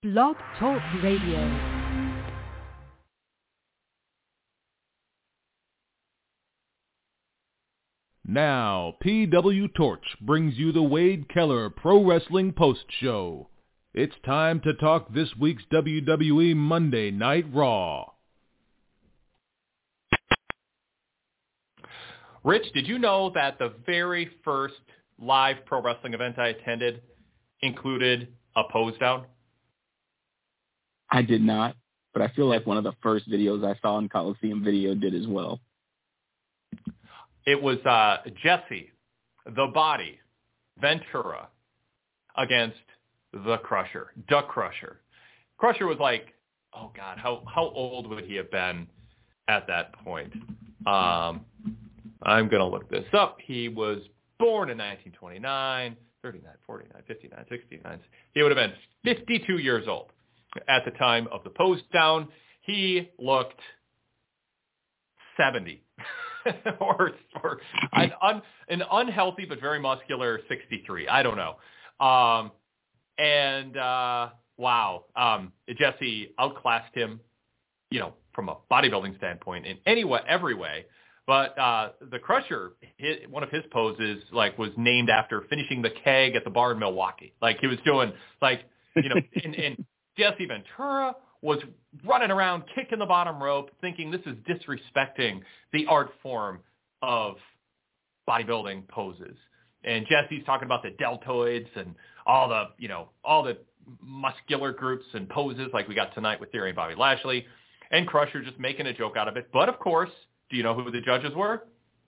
Blog Talk Radio. Now, PW Torch brings you the Wade Keller Pro Wrestling Post Show. It's time to talk this week's WWE Monday Night Raw. Rich, did you know that the very first live pro wrestling event I attended included a pose down? I did not, but I feel like one of the first videos I saw in Coliseum Video did as well. It was Jesse, the Body, Ventura against the Crusher, Duck Crusher. Crusher was like, oh God, how old would he have been at that point? I'm going to look this up. He was born in 1929, 39, 49, 59, 69. He would have been 52 years old at the time of the pose down. He looked 70. or an unhealthy but very muscular 63. I don't know. Wow. Jesse outclassed him, from a bodybuilding standpoint in every way. But the Crusher, one of his poses, was named after finishing the keg at the bar in Milwaukee. He was doing, and Jesse Ventura was running around, kicking the bottom rope, thinking this is disrespecting the art form of bodybuilding poses. And Jesse's talking about the deltoids and all the muscular groups and poses like we got tonight with Theory and Bobby Lashley. And Crusher just making a joke out of it. But, of course, do you know who the judges were?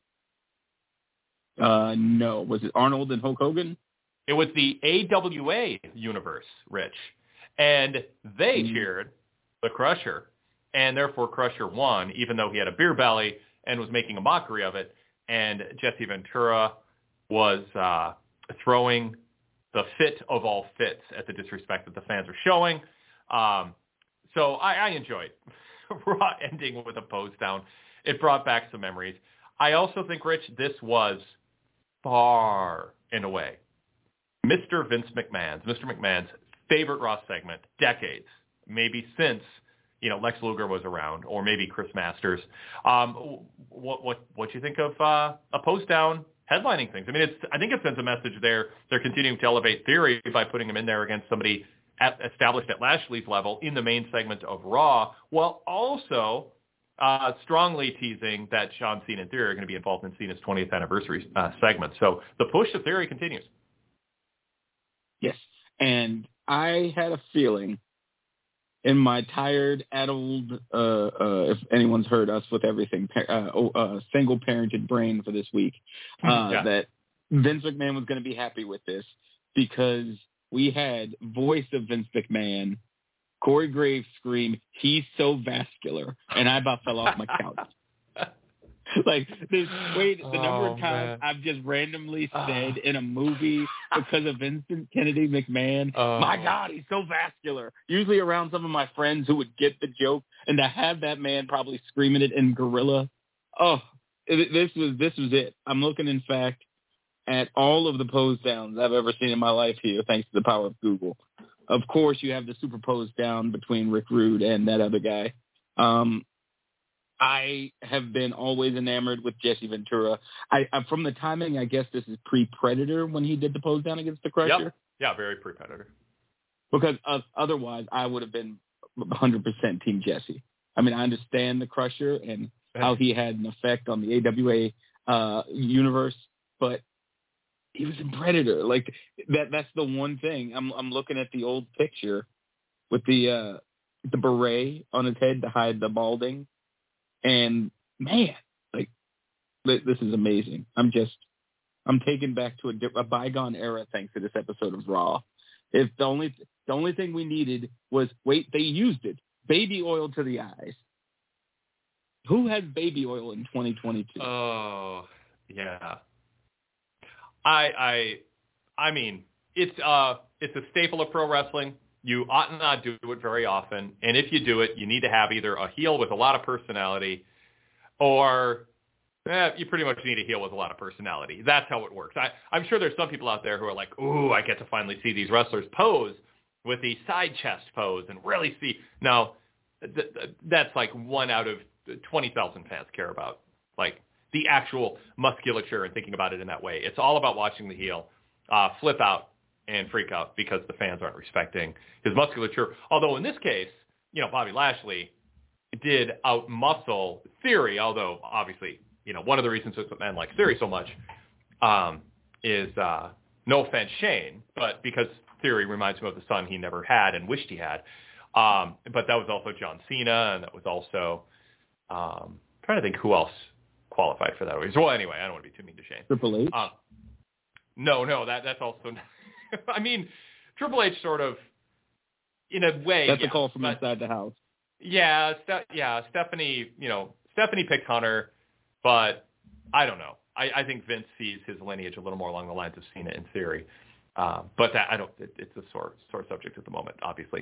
No. Was it Arnold and Hulk Hogan? It was the AWA universe, Rich. And they cheered the Crusher, and therefore Crusher won, even though he had a beer belly and was making a mockery of it. And Jesse Ventura was throwing the fit of all fits at the disrespect that the fans were showing. So I enjoyed Raw ending with a pose down. It brought back some memories. I also think, Rich, this was far and away Mr. McMahon's favorite Raw segment, decades, maybe since, Lex Luger was around, or maybe Chris Masters. What do you think of a post down headlining things? I mean, I think it sends a message there. They're continuing to elevate Theory by putting him in there against somebody established at Lashley's level in the main segment of Raw, while also strongly teasing that Sean Cena and Theory are going to be involved in Cena's 20th anniversary segment. So the push of Theory continues. Yes, and I had a feeling in my tired, addled, if anyone's heard us with everything, single-parented brain for this week, that Vince McMahon was going to be happy with this because we had voice of Vince McMahon, Corey Graves scream, "He's so vascular," and I about fell off my couch. The number of times I've just randomly said in a movie because of Vincent Kennedy McMahon, my God, he's so vascular. Usually around some of my friends who would get the joke, and to have that man probably screaming it in gorilla. This was it. I'm looking, in fact, at all of the pose downs I've ever seen in my life here, thanks to the power of Google. Of course, you have the super pose down between Rick Rude and that other guy. I have been always enamored with Jesse Ventura. From the timing, I guess this is pre-Predator when he did the pose down against the Crusher. Yep. Yeah, very pre-Predator. Because otherwise, I would have been 100% Team Jesse. I mean, I understand the Crusher and how he had an effect on the AWA universe, but he was in Predator. That's the one thing. I'm looking at the old picture with the beret on his head to hide the balding. And man, this is amazing. I'm taken back to a bygone era thanks to this episode of Raw. If the only thing we needed was they used it. Baby oil to the eyes. Who has baby oil in 2022? Oh, yeah. I mean, it's a staple of pro wrestling. You ought not do it very often, and if you do it, you need to have either a heel with a lot of personality, or you pretty much need a heel with a lot of personality. That's how it works. I'm sure there's some people out there who are like, ooh, I get to finally see these wrestlers pose. with the side chest pose and really see. Now, that's like 1 out of 20,000 fans care about, like the actual musculature and thinking about it in that way. It's all about watching the heel flip out and freak out because the fans aren't respecting his musculature. Although in this case, Bobby Lashley did out-muscle Theory, although obviously, one of the reasons Vince McMahon likes Theory so much is, no offense, Shane, but because Theory reminds him of the son he never had and wished he had. But that was also John Cena, and that was also, trying to think who else qualified for that. Well, anyway, I don't want to be too mean to Shane. Triple H? No, that's also, I mean, Triple H sort of, in a way. That's a call from inside the house. Yeah, Stephanie picked Hunter, but I don't know. I think Vince sees his lineage a little more along the lines of Cena in Theory. But it's a sore subject at the moment, obviously,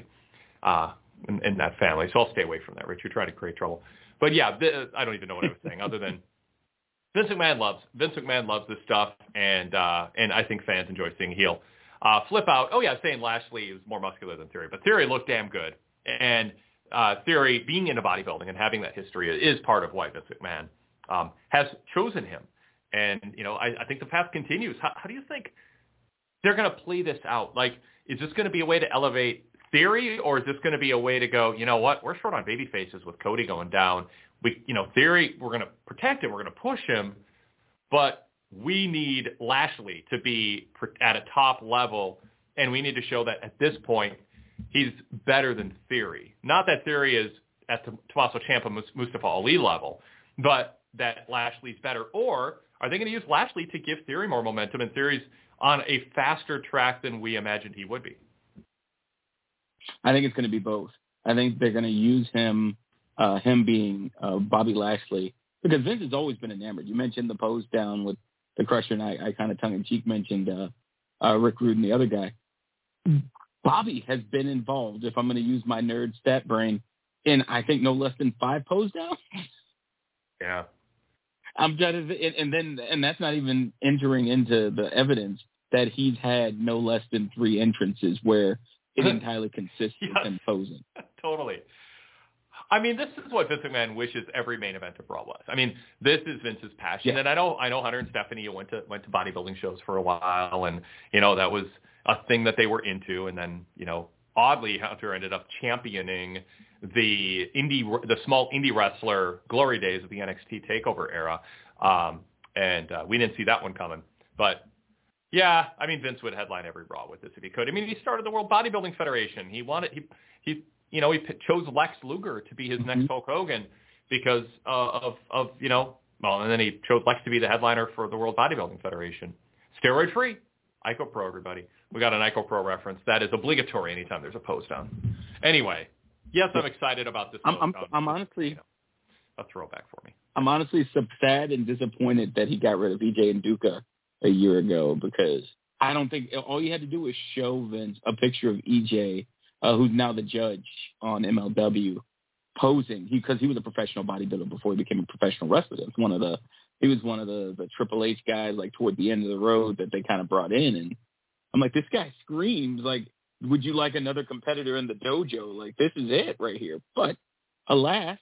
in that family. So I'll stay away from that, Rich. You're trying to create trouble. But yeah, I don't even know what I was saying other than Vince McMahon loves this stuff, and I think fans enjoy seeing heel flip out. Oh yeah, saying Lashley is more muscular than Theory, but Theory looked damn good, and Theory being into bodybuilding and having that history is part of why Vince McMahon has chosen him. And I think the path continues. How do you think they're going to play this out? Like, is this going to be a way to elevate Theory, or is this going to be a way to go, you know what, we're short on baby faces with Cody going down. Theory, we're going to protect him, we're going to push him, but we need Lashley to be at a top level, and we need to show that at this point he's better than Theory. Not that Theory is at the Tommaso Ciampa, Mustafa Ali level, but that Lashley's better. Or are they going to use Lashley to give Theory more momentum, and Theory's on a faster track than we imagined he would be? I think it's going to be both. I think they're going to use him being Bobby Lashley, because Vince has always been enamored. You mentioned the pose down with the Crusher, and I kind of tongue-in-cheek mentioned Rick Rude and the other guy. Bobby has been involved, if I'm going to use my nerd stat brain, in I think no less than 5 pose downs. Yeah. And that's not even entering into the evidence that he's had no less than 3 entrances where it entirely consists of him posing. Totally. I mean, this is what Vince McMahon wishes every main event of Raw was. I mean, this is Vince's passion, and I know Hunter and Stephanie went to bodybuilding shows for a while, and that was a thing that they were into, and then oddly Hunter ended up championing the small indie wrestler glory days of the NXT Takeover era, and we didn't see that one coming. But yeah, I mean, Vince would headline every Raw with this if he could. I mean, he started the World Bodybuilding Federation. He chose Lex Luger to be his next Hulk Hogan because and then he chose Lex to be the headliner for the World Bodybuilding Federation. Steroid free, Ico Pro, everybody. We got an Ico Pro reference. That is obligatory anytime there's a pose down. Anyway, yes, I'm excited about this. I'm honestly a throwback for me. I'm honestly sad and disappointed that he got rid of EJ and Duca a year ago, because I don't think all you had to do was show Vince a picture of EJ, who's now the judge on MLW, posing. Because he was a professional bodybuilder before he became a professional wrestler. He was one of the Triple H guys, like toward the end of the road, that they kind of brought in. And I'm like, this guy screams like, would you like another competitor in the dojo? Like, this is it right here. But alas,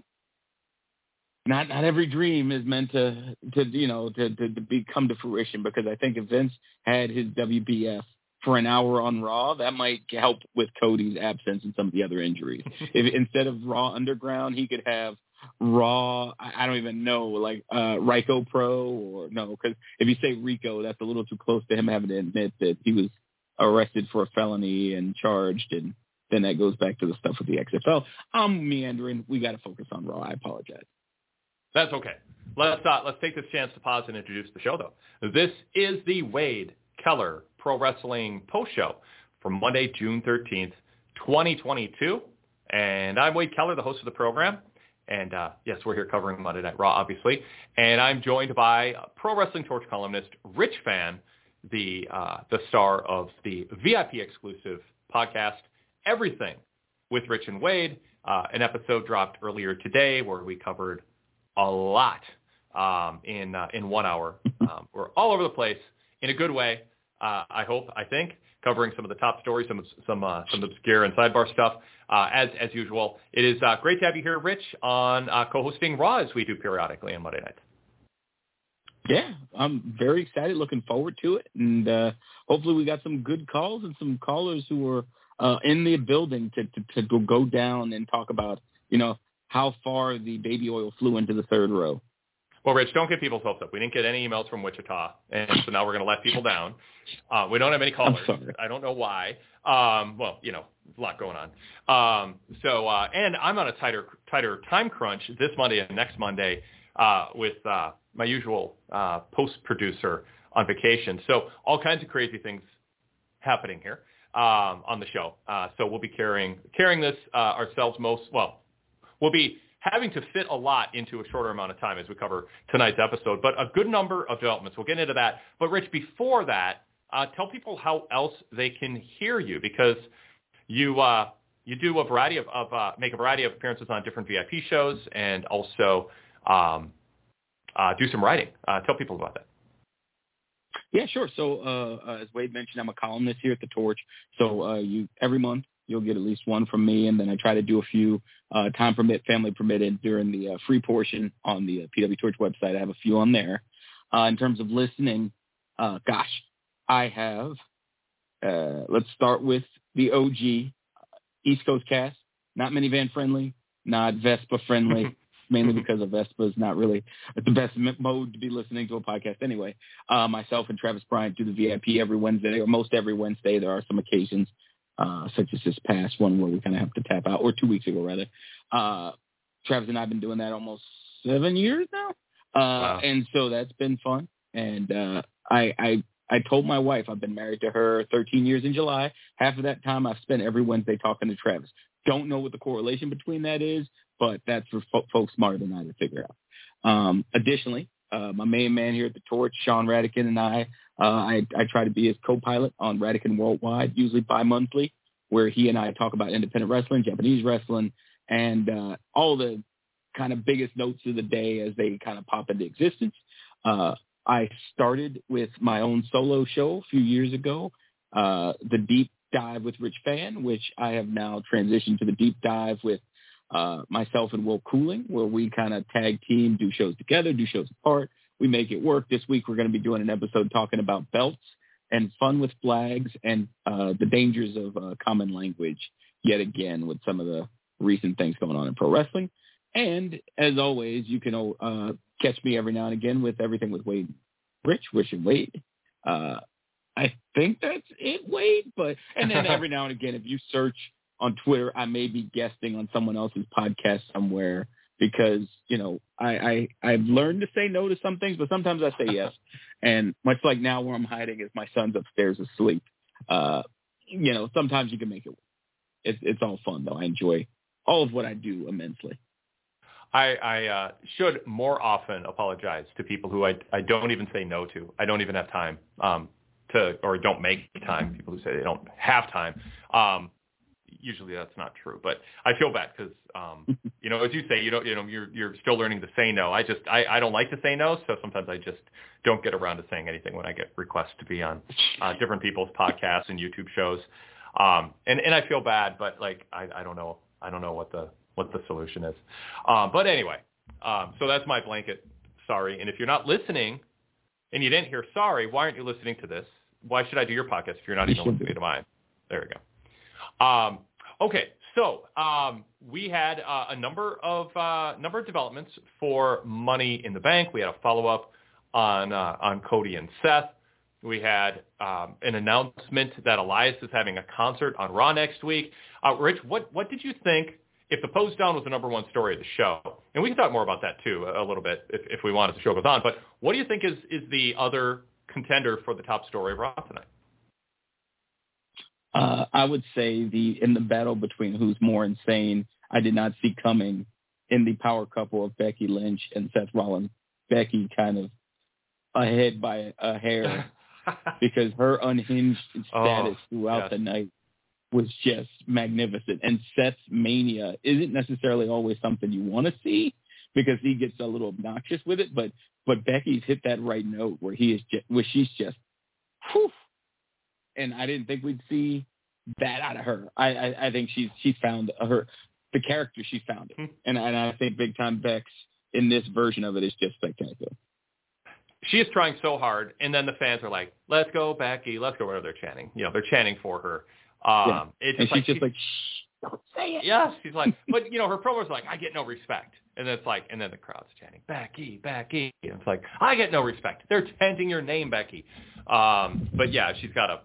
not every dream is meant to come to fruition, because I think if Vince had his WBF for an hour on Raw, that might help with Cody's absence and some of the other injuries. If instead of Raw Underground, he could have Raw, I don't even know, like Rico Pro, or no, because if you say Rico, that's a little too close to him having to admit that he was arrested for a felony and charged, and then that goes back to the stuff with the XFL. I'm meandering. We got to focus on Raw. I apologize. That's okay. Let's take this chance to pause and introduce the show, though. This is the Wade Keller Pro Wrestling Post Show for Monday, June 13th, 2022. And I'm Wade Keller, the host of the program. And yes, we're here covering Monday Night Raw, obviously. And I'm joined by Pro Wrestling Torch columnist Rich Fann, the star of the VIP exclusive podcast, Everything with Rich and Wade. An episode dropped earlier today where we covered a lot in 1 hour. We're all over the place in a good way, I think. covering some of the top stories, some obscure and sidebar stuff. As usual, it is great to have you here, Rich, on co-hosting Raw as we do periodically on Monday nights. Yeah, I'm very excited, looking forward to it, and hopefully we got some good calls and some callers who are in the building to go down and talk about, how far the baby oil flew into the third row. Well, Rich, don't get people's hopes up. We didn't get any emails from Wichita, and so now we're going to let people down. We don't have any callers. I'm sorry. I don't know why. Well, there's a lot going on. And I'm on a tighter time crunch this Monday and next Monday with my usual post-producer on vacation. So all kinds of crazy things happening here on the show. So we'll be carrying this ourselves we'll be having to fit a lot into a shorter amount of time as we cover tonight's episode, but a good number of developments. We'll get into that. But, Rich, before that, tell people how else they can hear you, because you do a variety of make a variety of appearances on different VIP shows and also do some writing. Tell people about that. Yeah, sure. So as Wade mentioned, I'm a columnist here at The Torch. So every month you'll get at least one from me, and then I try to do a few time family permitted during the free portion on the PW Torch website. I have a few on there. In terms of listening, I have, let's start with the OG East Coast cast, not minivan friendly, not Vespa friendly, mainly because a Vespa is not really the best mode to be listening to a podcast anyway. Myself and Travis Bryant do the VIP every Wednesday, or most every Wednesday. There are some occasions, such as this past one where we kind of have to tap out, or 2 weeks ago, rather. Travis and I have been doing that almost 7 years now. Wow. And so that's been fun. And I told my wife, I've been married to her 13 years in July. Half of that time I've spent every Wednesday talking to Travis. Don't know what the correlation between that is, but that's for folks smarter than I to figure out. Additionally, my main man here at The Torch, Sean Radican, and I try to be his co-pilot on Radican Worldwide, usually bi-monthly, where he and I talk about independent wrestling, Japanese wrestling, and all the kind of biggest notes of the day as they kind of pop into existence. I started with my own solo show a few years ago, The Deep Dive with Rich Fan, which I have now transitioned to The Deep Dive with myself and Will Cooling, where we kind of tag team, do shows together, do shows apart. We make it work. This week we're going to be doing an episode talking about belts and fun with flags and the dangers of common language yet again with some of the recent things going on in pro wrestling. And as always, you can catch me every now and again with everything with Wade, Rich, and Wade. I think that's it, Wade. And then every now and again, if you search on Twitter, I may be guesting on someone else's podcast somewhere because, I've learned to say no to some things, but sometimes I say yes. And much like now where I'm hiding is my son's upstairs asleep. Sometimes you can make it work. It's all fun, though. I enjoy all of what I do immensely. I should more often apologize to people who I don't even say no to. I don't even have time or don't make time. People who say they don't have time. Usually that's not true, but I feel bad because, as you say, you're still learning to say no. I don't like to say no, so sometimes I just don't get around to saying anything when I get requests to be on different people's podcasts and YouTube shows. And I feel bad, but I don't know what the solution is. But anyway, so that's my blanket sorry. And if you're not listening and you didn't hear sorry, why aren't you listening to this? Why should I do your podcast if you're not even listening to mine? There we go. Okay, so we had a number of developments for Money in the Bank. We had a follow-up on Cody and Seth. We had an announcement that Elias is having a concert on Raw next week. Rich, what did you think if the Pose Down was the number one story of the show? And we can talk more about that, too, a little bit if we want as the show goes on. But what do you think is the other contender for the top story of Raw tonight? I would say in the battle between who's more insane, I did not see coming in the power couple of Becky Lynch and Seth Rollins. Becky kind of ahead by a hair because her unhinged status throughout the night was just magnificent. And Seth's mania isn't necessarily always something you want to see because he gets a little obnoxious with it, but Becky's hit that right note where she's just, whew, and I didn't think we'd see that out of her. I think she's found the character she's found it, and I think Big Time Bex in this version of it is just spectacular. She is trying so hard, and then the fans are like, "Let's go, Becky! Let's go!" Whatever they're chanting, they're chanting for her. It's and she's like, "Shh, don't say it." Yes, she's like, but her promos are like, "I get no respect," and then it's like, and then the crowd's chanting, "Becky, Becky," and it's like, "I get no respect." They're chanting your name, Becky. But yeah, she's got to,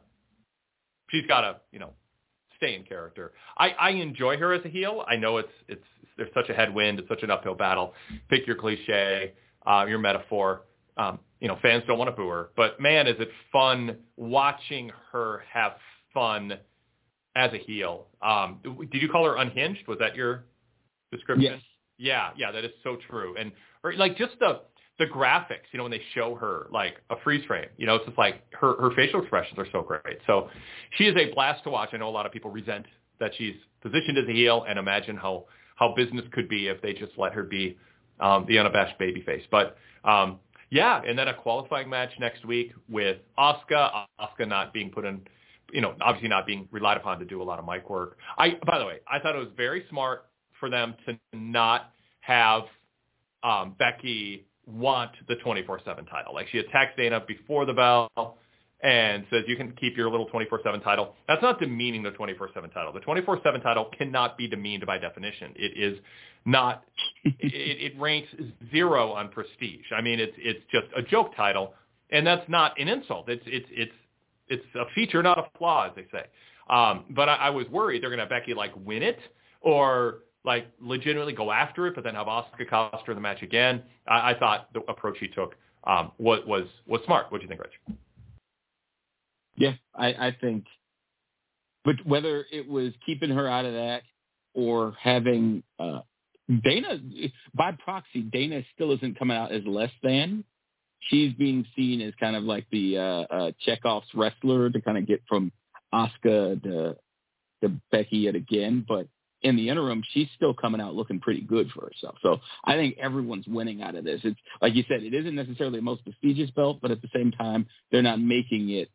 stay in character. I enjoy her as a heel. I know there's such a headwind, it's such an uphill battle. Pick your cliche, your metaphor. Fans don't want to boo her, but man, is it fun watching her have fun as a heel. Did you call her unhinged? Was that your description? Yes. Yeah, that is so true. And just the graphics, when they show her like a freeze frame, it's just like her facial expressions are so great. So she is a blast to watch. I know a lot of people resent that she's positioned as a heel, and imagine how business could be if they just let her be the unabashed babyface. But yeah, and then a qualifying match next week with Asuka. Asuka not being put in, obviously not being relied upon to do a lot of mic work. By the way, I thought it was very smart for them to not have Becky want the 24/7 title. Like, she attacks Dana before the bell and says, "You can keep your little 24/7 title." That's not demeaning the 24/7 title. The 24/7 title cannot be demeaned by definition. It is not. it ranks 0 on prestige. I mean, it's just a joke title, and that's not an insult. It's a feature, not a flaw, as they say. But I was worried they're going to have Becky win it, or legitimately go after it, but then have Asuka cost her the match again. I thought the approach he took was smart. What do you think, Rich? Yeah, I think, but whether it was keeping her out of that or having Dana, by proxy, Dana still isn't coming out as less than. She's being seen as kind of like the Chekhov's wrestler to kind of get from Asuka to Becky yet again. But in the interim, she's still coming out looking pretty good for herself. So I think everyone's winning out of this. It's like you said, it isn't necessarily the most prestigious belt, but at the same time, they're not making it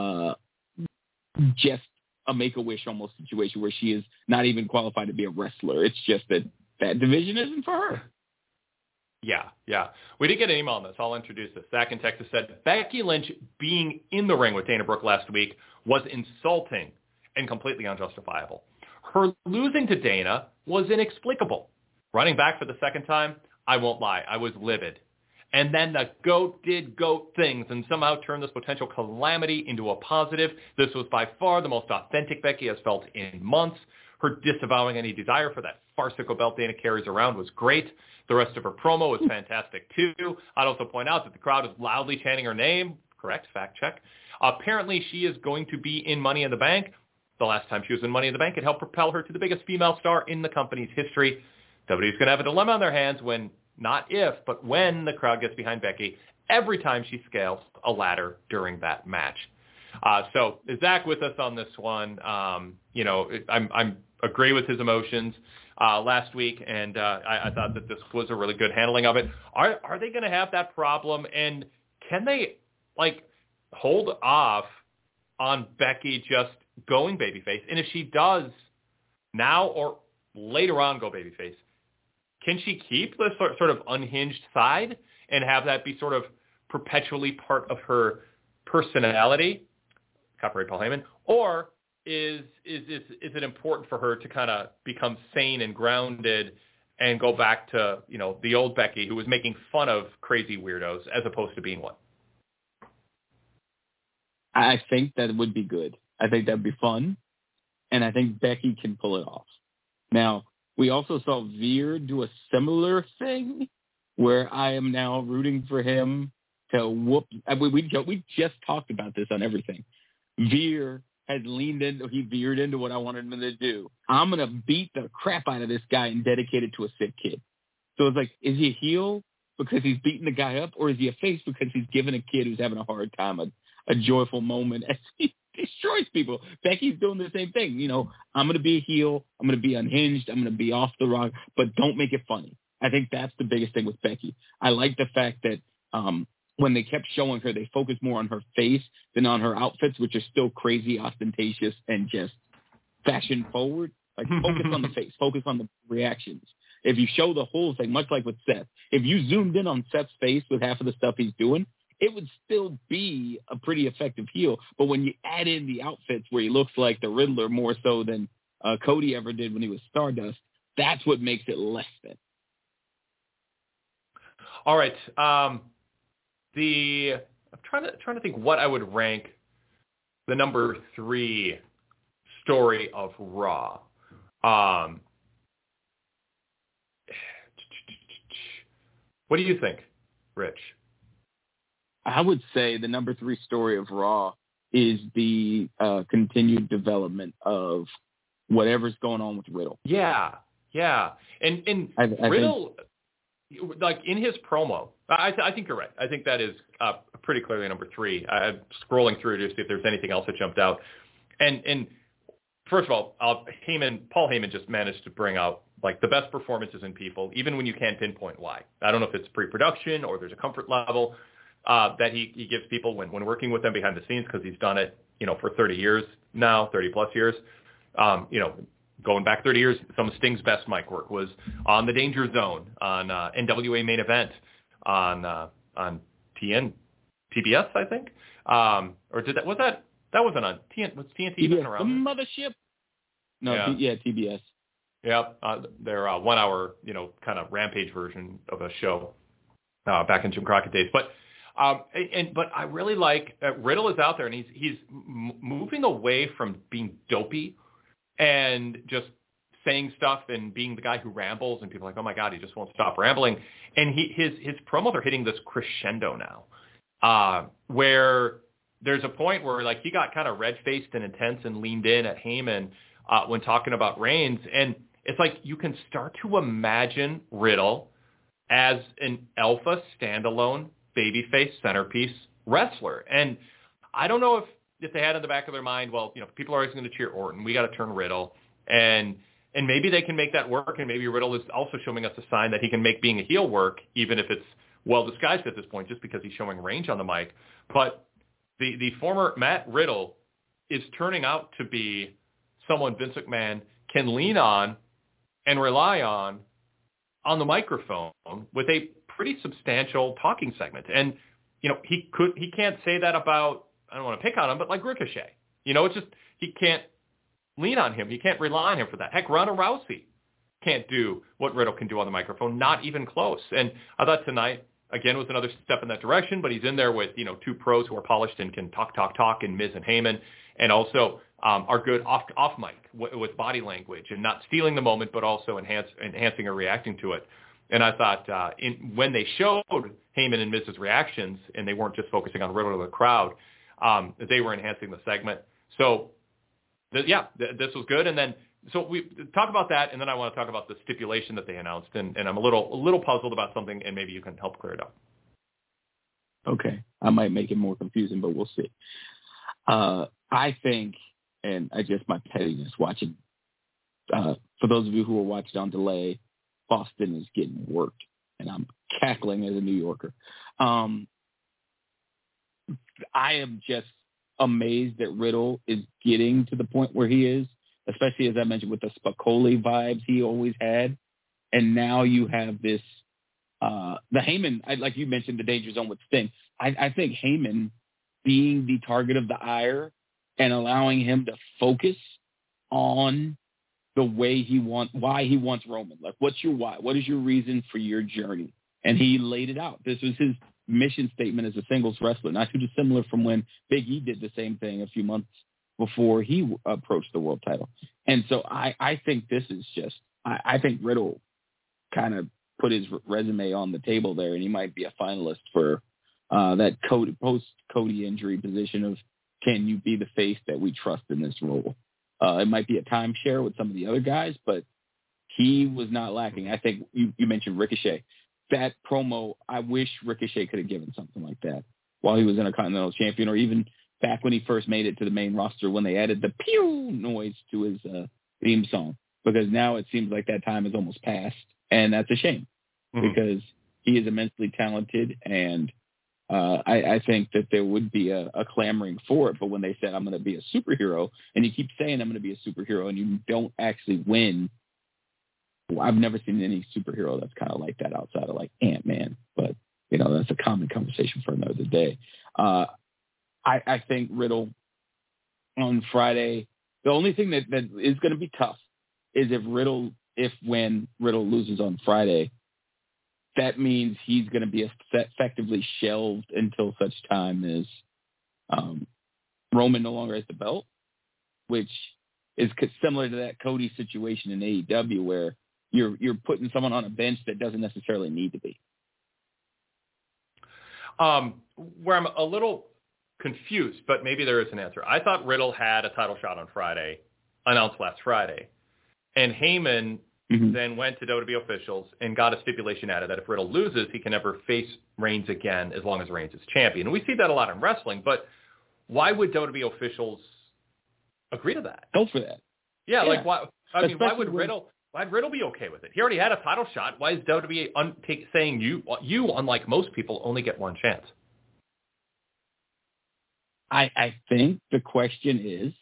just a Make-A-Wish almost situation where she is not even qualified to be a wrestler. It's just that division isn't for her. Yeah. We did get an email on this. I'll introduce this. Zach in Texas said, Becky Lynch being in the ring with Dana Brooke last week was insulting and completely unjustifiable. Her losing to Dana was inexplicable. Running back for the second time, I won't lie, I was livid. And then the GOAT did GOAT things and somehow turned this potential calamity into a positive. This was by far the most authentic Becky has felt in months. Her disavowing any desire for that farcical belt Dana carries around was great. The rest of her promo was fantastic too. I'd also point out that the crowd is loudly chanting her name. Correct, fact check. Apparently she is going to be in Money in the Bank. The last time she was in Money in the Bank, it helped propel her to the biggest female star in the company's history. WWE's going to have a dilemma on their hands when, not if, but when the crowd gets behind Becky every time she scales a ladder during that match. So is Zach with us on this one? I'm agree with his emotions last week, and I thought that this was a really good handling of it. Are they going to have that problem, and can they hold off on Becky just going babyface? And if she does now or later on go babyface, can she keep this sort of unhinged side and have that be sort of perpetually part of her personality? Copyright Paul Heyman. Or is it important for her to kind of become sane and grounded and go back to, the old Becky who was making fun of crazy weirdos as opposed to being one? I think that would be good. I think that would be fun. And I think Becky can pull it off. Now, we also saw Veer do a similar thing where I am now rooting for him to whoop. We just talked about this on everything. Veer has he veered into what I wanted him to do. I'm going to beat the crap out of this guy and dedicate it to a sick kid. So it's like, is he a heel because he's beating the guy up, or is he a face because he's giving a kid who's having a hard time a joyful moment as he destroys people? Becky's doing the same thing. I'm going to be a heel. I'm going to be unhinged. I'm going to be off the rock, but don't make it funny. I think that's the biggest thing with Becky. I like the fact that when they kept showing her, they focused more on her face than on her outfits, which are still crazy, ostentatious, and just fashion forward. Like, focus on the face, focus on the reactions. If you show the whole thing, much like with Seth, if you zoomed in on Seth's face with half of the stuff he's doing, it would still be a pretty effective heel. But when you add in the outfits where he looks like the Riddler more so than Cody ever did when he was Stardust, that's what makes it less than. All right. I'm trying to think what I would rank the number 3 story of Raw. What do you think, Rich? I would say the number 3 story of Raw is the continued development of whatever's going on with Riddle. Yeah. And Riddle, like in his promo, I think you're right. I think that is pretty clearly number 3. I'm scrolling through to see if there's anything else that jumped out. And first of all, Paul Heyman just managed to bring out like the best performances in people, even when you can't pinpoint why. I don't know if it's pre-production or there's a comfort level that he gives people when working with them behind the scenes, because he's done it, for 30 years now, 30 plus years. Going back 30 years, some of Sting's best mic work was on the Danger Zone, on NWA Main Event, on TBS, I think, or that wasn't on TNT? Was TNT even around? The mothership. No, TBS. Yep, their 1 hour, kind of rampage version of a show back in Jim Crockett days. But I really like Riddle is out there, and he's moving away from being dopey and just saying stuff and being the guy who rambles, and people are like, oh my God, he just won't stop rambling. And his promos are hitting this crescendo now, where there's a point where like he got kind of red-faced and intense and leaned in at Heyman when talking about Reigns, and it's like you can start to imagine Riddle as an alpha standalone babyface centerpiece wrestler. And I don't know if they had in the back of their mind, well, people are always going to cheer Orton. We got to turn Riddle. And maybe they can make that work. And maybe Riddle is also showing us a sign that he can make being a heel work, even if it's well disguised at this point, just because he's showing range on the mic. But the former Matt Riddle is turning out to be someone Vince McMahon can lean on and rely on the microphone with a pretty substantial talking segment. And, he can't say that about, I don't want to pick on him, but like Ricochet. It's just, he can't lean on him. He can't rely on him for that. Heck, Ronda Rousey can't do what Riddle can do on the microphone, not even close. And I thought tonight, again, was another step in that direction, but he's in there with, 2 pros who are polished and can talk, and Miz and Heyman, and also are good off mic with body language and not stealing the moment, but also enhancing or reacting to it. And I thought when they showed Heyman and Miz's reactions, and they weren't just focusing on Riddle or the crowd, they were enhancing the segment. So, this was good. And then, so we talk about that, and then I want to talk about the stipulation that they announced, and I'm a little puzzled about something, and maybe you can help clear it up. Okay, I might make it more confusing, but we'll see. I think, and I just my pettiness watching. For those of you who are watching on delay, Boston is getting worked, and I'm cackling as a New Yorker. I am just amazed that Riddle is getting to the point where he is, especially as I mentioned with the Spicoli vibes he always had. And now you have this, the Heyman, like you mentioned, the Danger Zone with Sting. I think Heyman being the target of the ire and allowing him to focus on the way why he wants Roman. Like, what's your why? What is your reason for your journey? And he laid it out. This was his mission statement as a singles wrestler, not too dissimilar from when Big E did the same thing a few months before he approached the world title. And so I think this is just, I think Riddle kind of put his resume on the table there, and he might be a finalist for that post-Cody injury position of, can you be the face that we trust in this role? It might be a timeshare with some of the other guys, but he was not lacking. I think you mentioned Ricochet. That promo, I wish Ricochet could have given something like that while he was Intercontinental Champion, or even back when he first made it to the main roster when they added the pew noise to his theme song, because now it seems like that time is almost past, and that's a shame because he is immensely talented, and I think that there would be a clamoring for it. But when they said, I'm going to be a superhero, and you keep saying I'm going to be a superhero, and you don't actually win, well, I've never seen any superhero that's kind of like that outside of like Ant-Man. But, that's a common conversation for another day. I think Riddle on Friday, the only thing that is going to be tough is when Riddle loses on Friday, that means he's going to be effectively shelved until such time as Roman no longer has the belt, which is similar to that Cody situation in AEW where you're putting someone on a bench that doesn't necessarily need to be. Where I'm a little confused, but maybe there is an answer. I thought Riddle had a title shot on Friday, announced last Friday, and Heyman then went to WWE officials and got a stipulation added that if Riddle loses, he can never face Reigns again as long as Reigns is champion. And we see that a lot in wrestling, but why would WWE officials agree to that? Go for that. Yeah. Like why? I mean, why would Riddle be okay with it? He already had a title shot. Why is WWE saying you, unlike most people, only get one chance? I think the question is,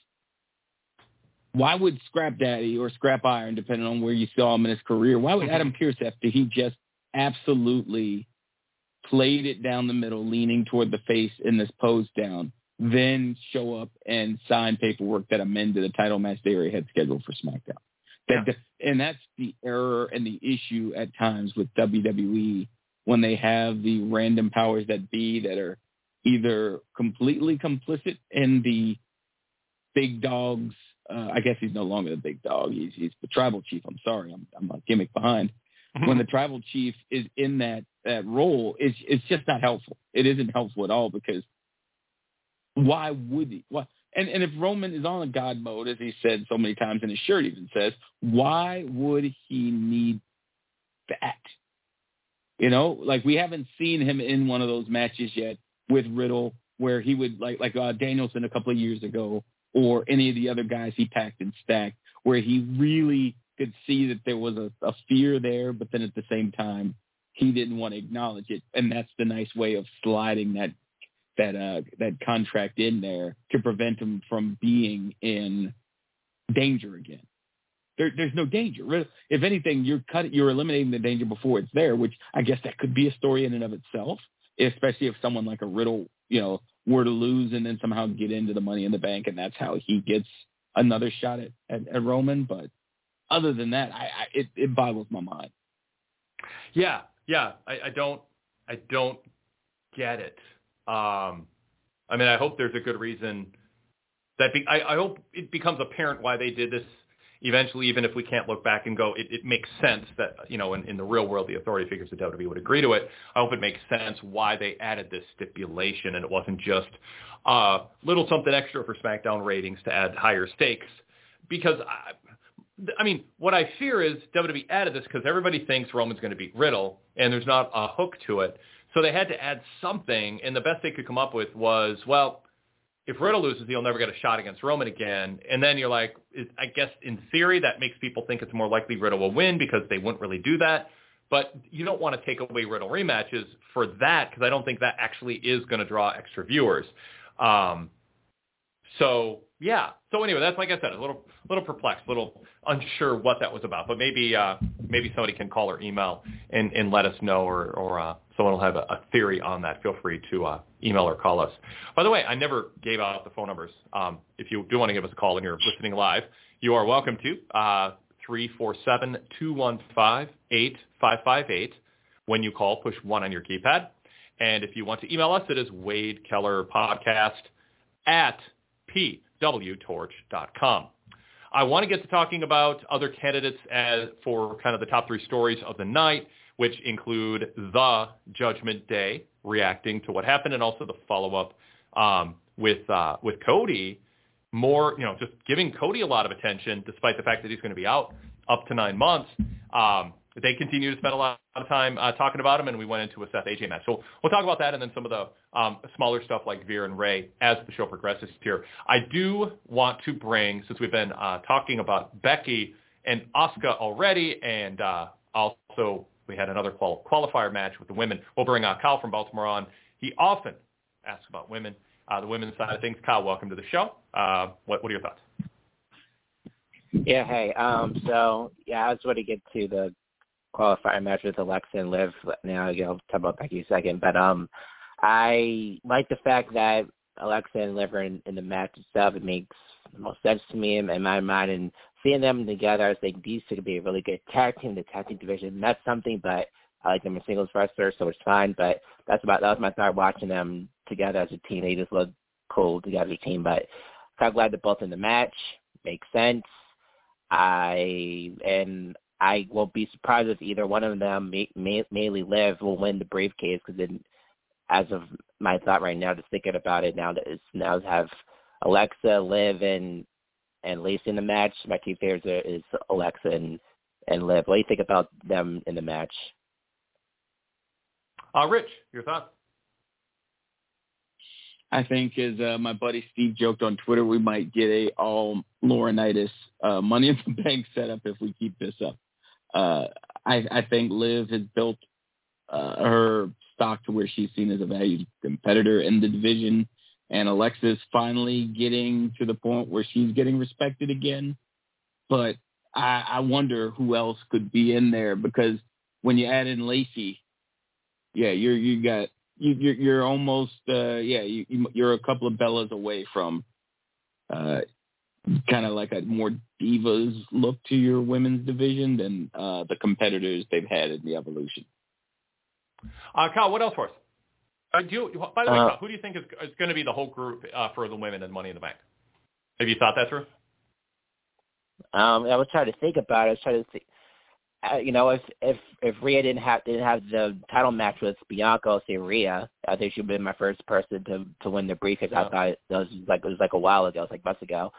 why would Scrap Daddy or Scrap Iron, depending on where you saw him in his career, why would Adam Pearce, after he just absolutely played it down the middle, leaning toward the face in this pose down, then show up and sign paperwork that amended a title match they already had scheduled for SmackDown? And that's the error and the issue at times with WWE when they have the random powers that be that are either completely complicit in the big dogs. I guess he's no longer the big dog. He's the tribal chief. I'm sorry. I'm a gimmick behind. When the tribal chief is in that role, it's just not helpful. It isn't helpful at all because why would he? Why? And if Roman is on a God mode, as he said so many times in his shirt even says, why would he need that? Like we haven't seen him in one of those matches yet with Riddle where he would like Danielson a couple of years ago, or any of the other guys he packed and stacked, where he really could see that there was a fear there, but then at the same time, he didn't want to acknowledge it. And that's the nice way of sliding that contract in there to prevent him from being in danger again. There's no danger. If anything, you're eliminating the danger before it's there, which I guess that could be a story in and of itself, especially if someone like a Riddle, were to lose and then somehow get into the Money in the Bank, and that's how he gets another shot at Roman. But other than that, it boggles my mind. Yeah. I don't get it. I mean, I hope there's a good reason that I hope it becomes apparent why they did this eventually, even if we can't look back and go, it makes sense that, in the real world, the authority figures of WWE would agree to it. I hope it makes sense why they added this stipulation and it wasn't just a little something extra for SmackDown ratings to add higher stakes. Because, I mean, what I fear is WWE added this because everybody thinks Roman's going to beat Riddle and there's not a hook to it. So they had to add something, and the best they could come up with was, well, if Riddle loses, he'll never get a shot against Roman again. And then you're like, I guess in theory that makes people think it's more likely Riddle will win because they wouldn't really do that. But you don't want to take away Riddle rematches for that because I don't think that actually is going to draw extra viewers. So anyway, that's like I said, a little perplexed, a little unsure what that was about. But maybe somebody can call or email and let us know, or someone will have a theory on that. Feel free to email or call us. By the way, I never gave out the phone numbers. If you do want to give us a call and you're listening live, you are welcome to 347-215-8558. When you call, push 1 on your keypad. And if you want to email us, it is wadekellerpodcast@pwtorch.com. I want to get to talking about other candidates for kind of the top 3 stories of the night, which include the Judgment Day, reacting to what happened, and also the follow-up with Cody. More, just giving Cody a lot of attention, despite the fact that he's going to be out up to 9 months. They continue to spend a lot of time talking about him, and we went into a Seth AJ match. So we'll talk about that and then some of the smaller stuff like Veer and Ray as the show progresses here. I do want to bring, since we've been talking about Becky and Asuka already, and also we had another qualifier match with the women, we'll bring Kyle from Baltimore on He often asks about women, the women's side of things. Kyle, welcome to the show. What are your thoughts? Yeah, hey. So, I just want to get to the qualifying match with Alexa and Liv. Now I'll talk about Becky in a second. But I like the fact that Alexa and Liv are in the match itself. It makes the most sense to me in my mind. And seeing them together, I think these two could be a really good tag team. The tag team division, that's something, but I like them as singles wrestlers, so it's fine. But that was my thought watching them together as a team. They just look cool together as a team. But I'm glad they're both in the match. Makes sense. I won't be surprised if either one of them, mainly Liv, will win the briefcase, because then, as of my thought right now, just thinking about it now, to have Alexa, Liv, and Lacey in the match. My two favorites is Alexa and Liv. What do you think about them in the match? Rich, your thoughts? I think, as my buddy Steve joked on Twitter, we might get a all Laurinaitis Money in the Bank setup if we keep this up. I think Liv has built her stock to where she's seen as a valued competitor in the division, and Alexa's finally getting to the point where she's getting respected again. But I wonder who else could be in there, because when you add in Lacey, you're almost you're a couple of Bellas away from kind of like a more divas look to your women's division than the competitors they've had in the Evolution. Kyle, what else for us? By the way, Kyle, who do you think is going to be the whole group for the women in Money in the Bank? Have you thought that through? I was trying to think about it. I was trying to think. If Rhea didn't have the title match with Bianca, I'll say Rhea. I think she'd been my first person to win the briefcase. I thought it was like a while ago. It was like months ago.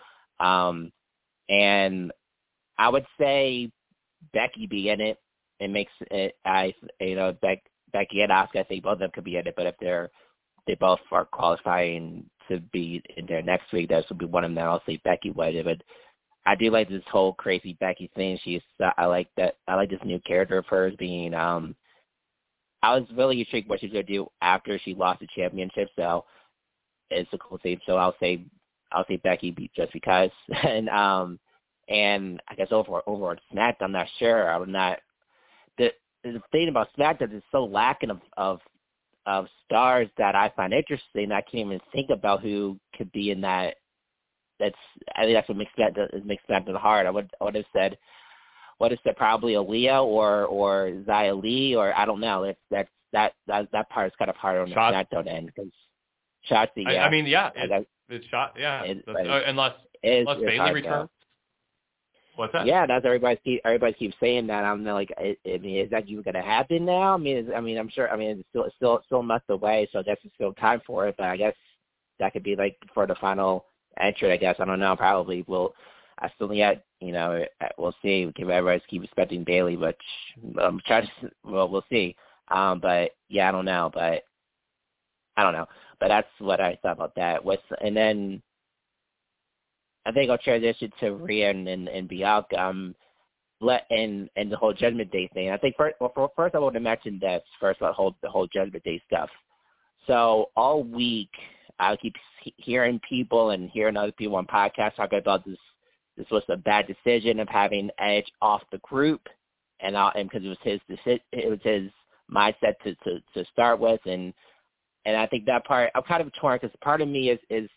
And I would say Becky be in it. It makes it. Becky and Asuka, I think both of them could be in it. But if they both are qualifying to be in there next week, that would be one of them. I'll say Becky would. But I do like this whole crazy Becky thing. I like that. I like this new character of hers being. I was really intrigued what she's gonna do after she lost the championship. So it's a cool thing. So I'll say Becky just because. And I guess over on SmackDown, I'm not sure. I'm not. The thing about SmackDown is so lacking of stars that I find interesting. I can't even think about who could be in that. I think that's what makes SmackDown hard. I would have said probably Aaliyah or Xia Li, or I don't know. That part is kind of hard on the SmackDown end, because Shotzi. Yeah, it's shot. Yeah, unless Bayley returns. What's that? Yeah, that's everybody keeps saying that. I'm like, is that even going to happen now? I'm sure. It's still a month away, so I guess it's still time for it. But I guess that could be like for the final entry. I guess I don't know. Probably will. I still yet. We'll see. Everybody keep expecting Bayley, which I'm trying to. Well, we'll see. But yeah, I don't know. But that's what I thought about that. And then I think I'll transition to Rhea and Bianca. And the whole Judgment Day thing. I think first I want to mention that first about the whole Judgment Day stuff. So all week I keep hearing people and hearing other people on podcasts talking about this. This was a bad decision of having Edge off the group, and because it was his mindset to start with, and I think that part I'm kind of torn, because part of me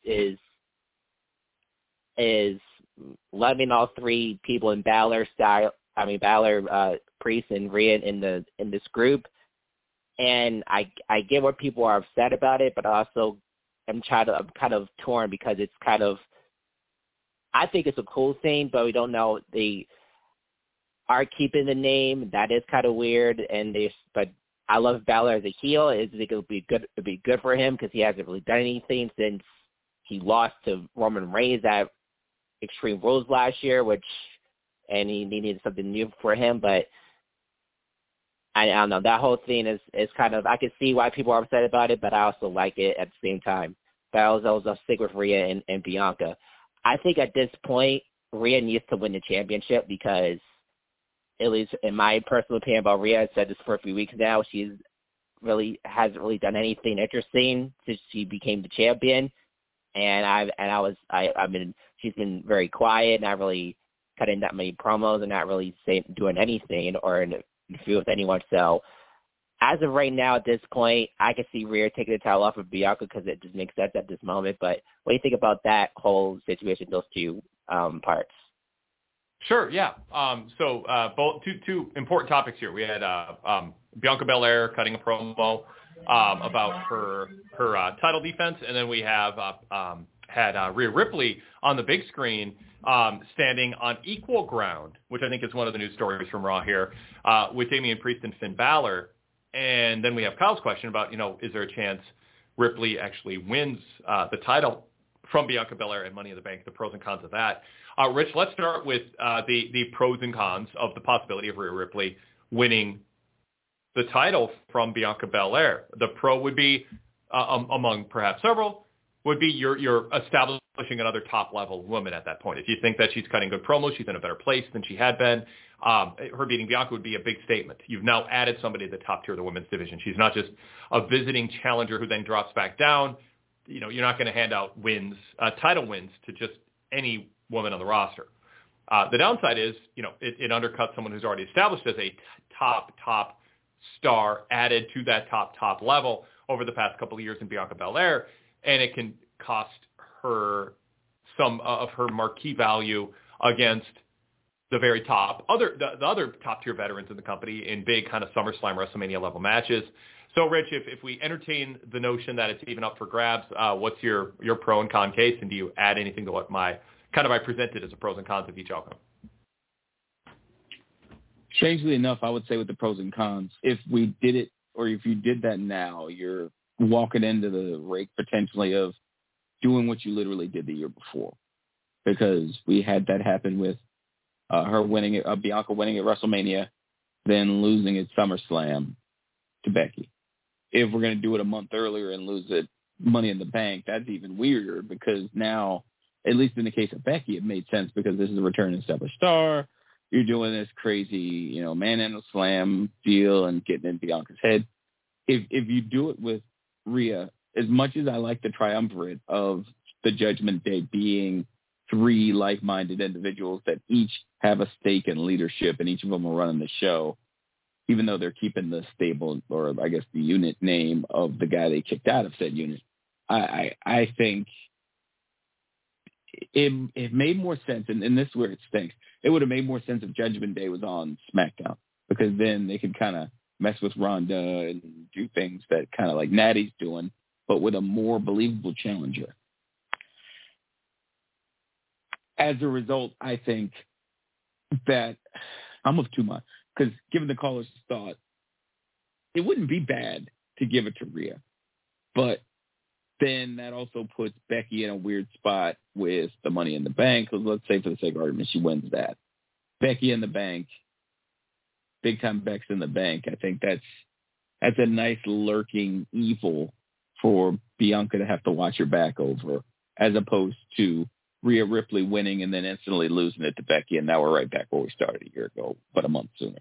is loving all three people in Balor style. Balor, Priest, and Rhea in this group, and I get what people are upset about it, but also I'm kind of torn, because it's kind of, I think it's a cool thing, but we don't know, they are keeping the name. That is kind of weird, but I love Balor as a heel. I think it'll be good for him, because he hasn't really done anything since he lost to Roman Reigns at Extreme Rules last year, and he needed something new for him. But I don't know. That whole thing is kind of, I can see why people are upset about it, but I also like it at the same time. But I'll stick with Rhea and Bianca. I think at this point, Rhea needs to win the championship, because, at least in my personal opinion about Rhea, I said this for a few weeks now, she's hasn't really done anything interesting since she became the champion. And she's been very quiet, not really cutting that many promos and not really doing anything or interfere with anyone. So as of right now, at this point, I can see Rhea taking the title off of Bianca because it just makes sense at this moment. But what do you think about that whole situation, those two parts? Sure, yeah. So both two important topics here. We had Bianca Belair cutting a promo about her title defense, and then we have had Rhea Ripley on the big screen standing on equal ground, which I think is one of the news stories from Raw here, with Damian Priest and Finn Balor. And then we have Kyle's question about, is there a chance Ripley actually wins the title from Bianca Belair and Money in the Bank, the pros and cons of that. Rich, let's start with the pros and cons of the possibility of Rhea Ripley winning the title from Bianca Belair. The pro would be, among perhaps several, would be you're establishing another top-level woman at that point. If you think that she's cutting good promos, she's in a better place than she had been, her beating Bianca would be a big statement. You've now added somebody to the top tier of the women's division. She's not just a visiting challenger who then drops back down. You're not going to hand out title wins to just any woman on the roster. The downside is, it undercuts someone who's already established as a top star added to that top level over the past couple of years in Bianca Belair, and it can cost her some of her marquee value against the very top, the other top tier veterans in the company in big kind of SummerSlam, WrestleMania level matches. So, Rich, if we entertain the notion that it's even up for grabs, what's your pro and con case, and do you add anything to what I presented as the pros and cons of each outcome? Strangely enough, I would say with the pros and cons, if we did it, or if you did that now, you're walking into the rake potentially of doing what you literally did the year before, because we had that happen with her winning it, Bianca winning at WrestleMania, then losing at SummerSlam to Becky. If we're going to do it a month earlier and lose it Money in the Bank, that's even weirder, because now, at least in the case of Becky, it made sense because this is a return established star. You're doing this crazy, man in a slam deal and getting in Bianca's head. If you do it with Rhea, as much as I like the triumvirate of the Judgment Day being three like-minded individuals that each have a stake in leadership and each of them are running the show, even though they're keeping the stable, or I guess the unit name of the guy they kicked out of said unit, I think it made more sense, and this is where it stinks. It would have made more sense if Judgment Day was on SmackDown, because then they could kind of mess with Ronda and do things that kind of like Natty's doing, but with a more believable challenger. As a result, I think that I'm of two minds, because given the caller's thought, it wouldn't be bad to give it to Rhea, but then that also puts Becky in a weird spot with the Money in the Bank. Let's say for the sake of argument, she wins that. Becky in the Bank, big time Beck's in the Bank. I think that's a nice lurking evil for Bianca to have to watch her back over, as opposed to Rhea Ripley winning and then instantly losing it to Becky, and now we're right back where we started a year ago, but a month sooner.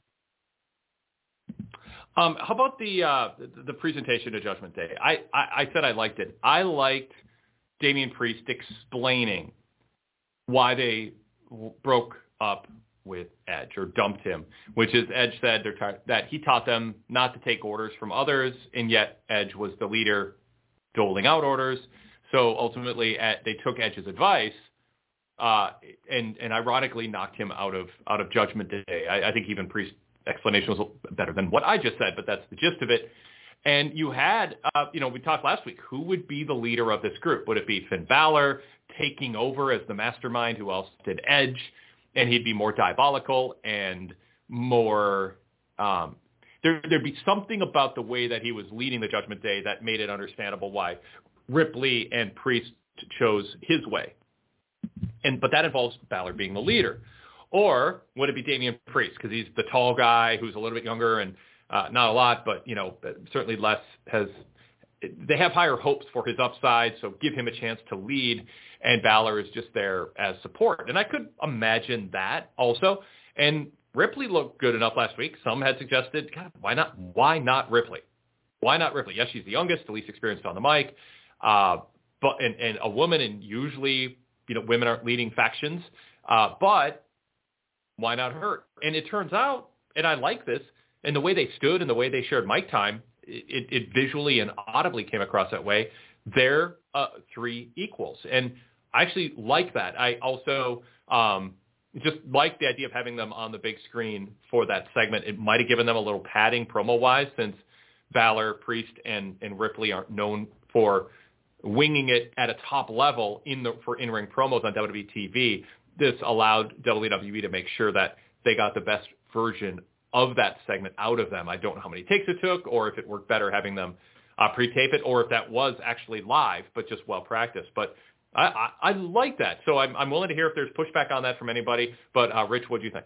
How about the presentation of Judgment Day? I said I liked it. I liked Damian Priest explaining why they broke up with Edge or dumped him, which is Edge said that he taught them not to take orders from others, and yet Edge was the leader doling out orders. So ultimately, they took Edge's advice and ironically knocked him out of Judgment Day. I think even Priest's explanation was better than what I just said, but that's the gist of it. And you had, we talked last week, who would be the leader of this group? Would it be Finn Balor taking over as the mastermind who else did Edge? And he'd be more diabolical and more, there'd be something about the way that he was leading the Judgment Day that made it understandable why Ripley and Priest chose his way. But that involves Balor being the leader. Or would it be Damian Priest, because he's the tall guy who's a little bit younger and not a lot, but certainly less they have higher hopes for his upside, so give him a chance to lead, and Balor is just there as support. And I could imagine that also. And Ripley looked good enough last week. Some had suggested, God, why not Ripley? why not Ripley? Yes, she's the youngest, the least experienced on the mic, but a woman, and usually, women aren't leading factions, but why not her? And it turns out, and I like this, and the way they stood and the way they shared mic time, it visually and audibly came across that way. They're three equals, and I actually like that. I also just like the idea of having them on the big screen for that segment. It might have given them a little padding promo-wise, since Balor, Priest, and Ripley aren't known for winging it at a top level for in-ring promos on WWE TV. This allowed WWE to make sure that they got the best version of that segment out of them. I don't know how many takes it took, or if it worked better having them pre-tape it, or if that was actually live, but just well practiced. But I like that. So I'm willing to hear if there's pushback on that from anybody. But Rich, what do you think?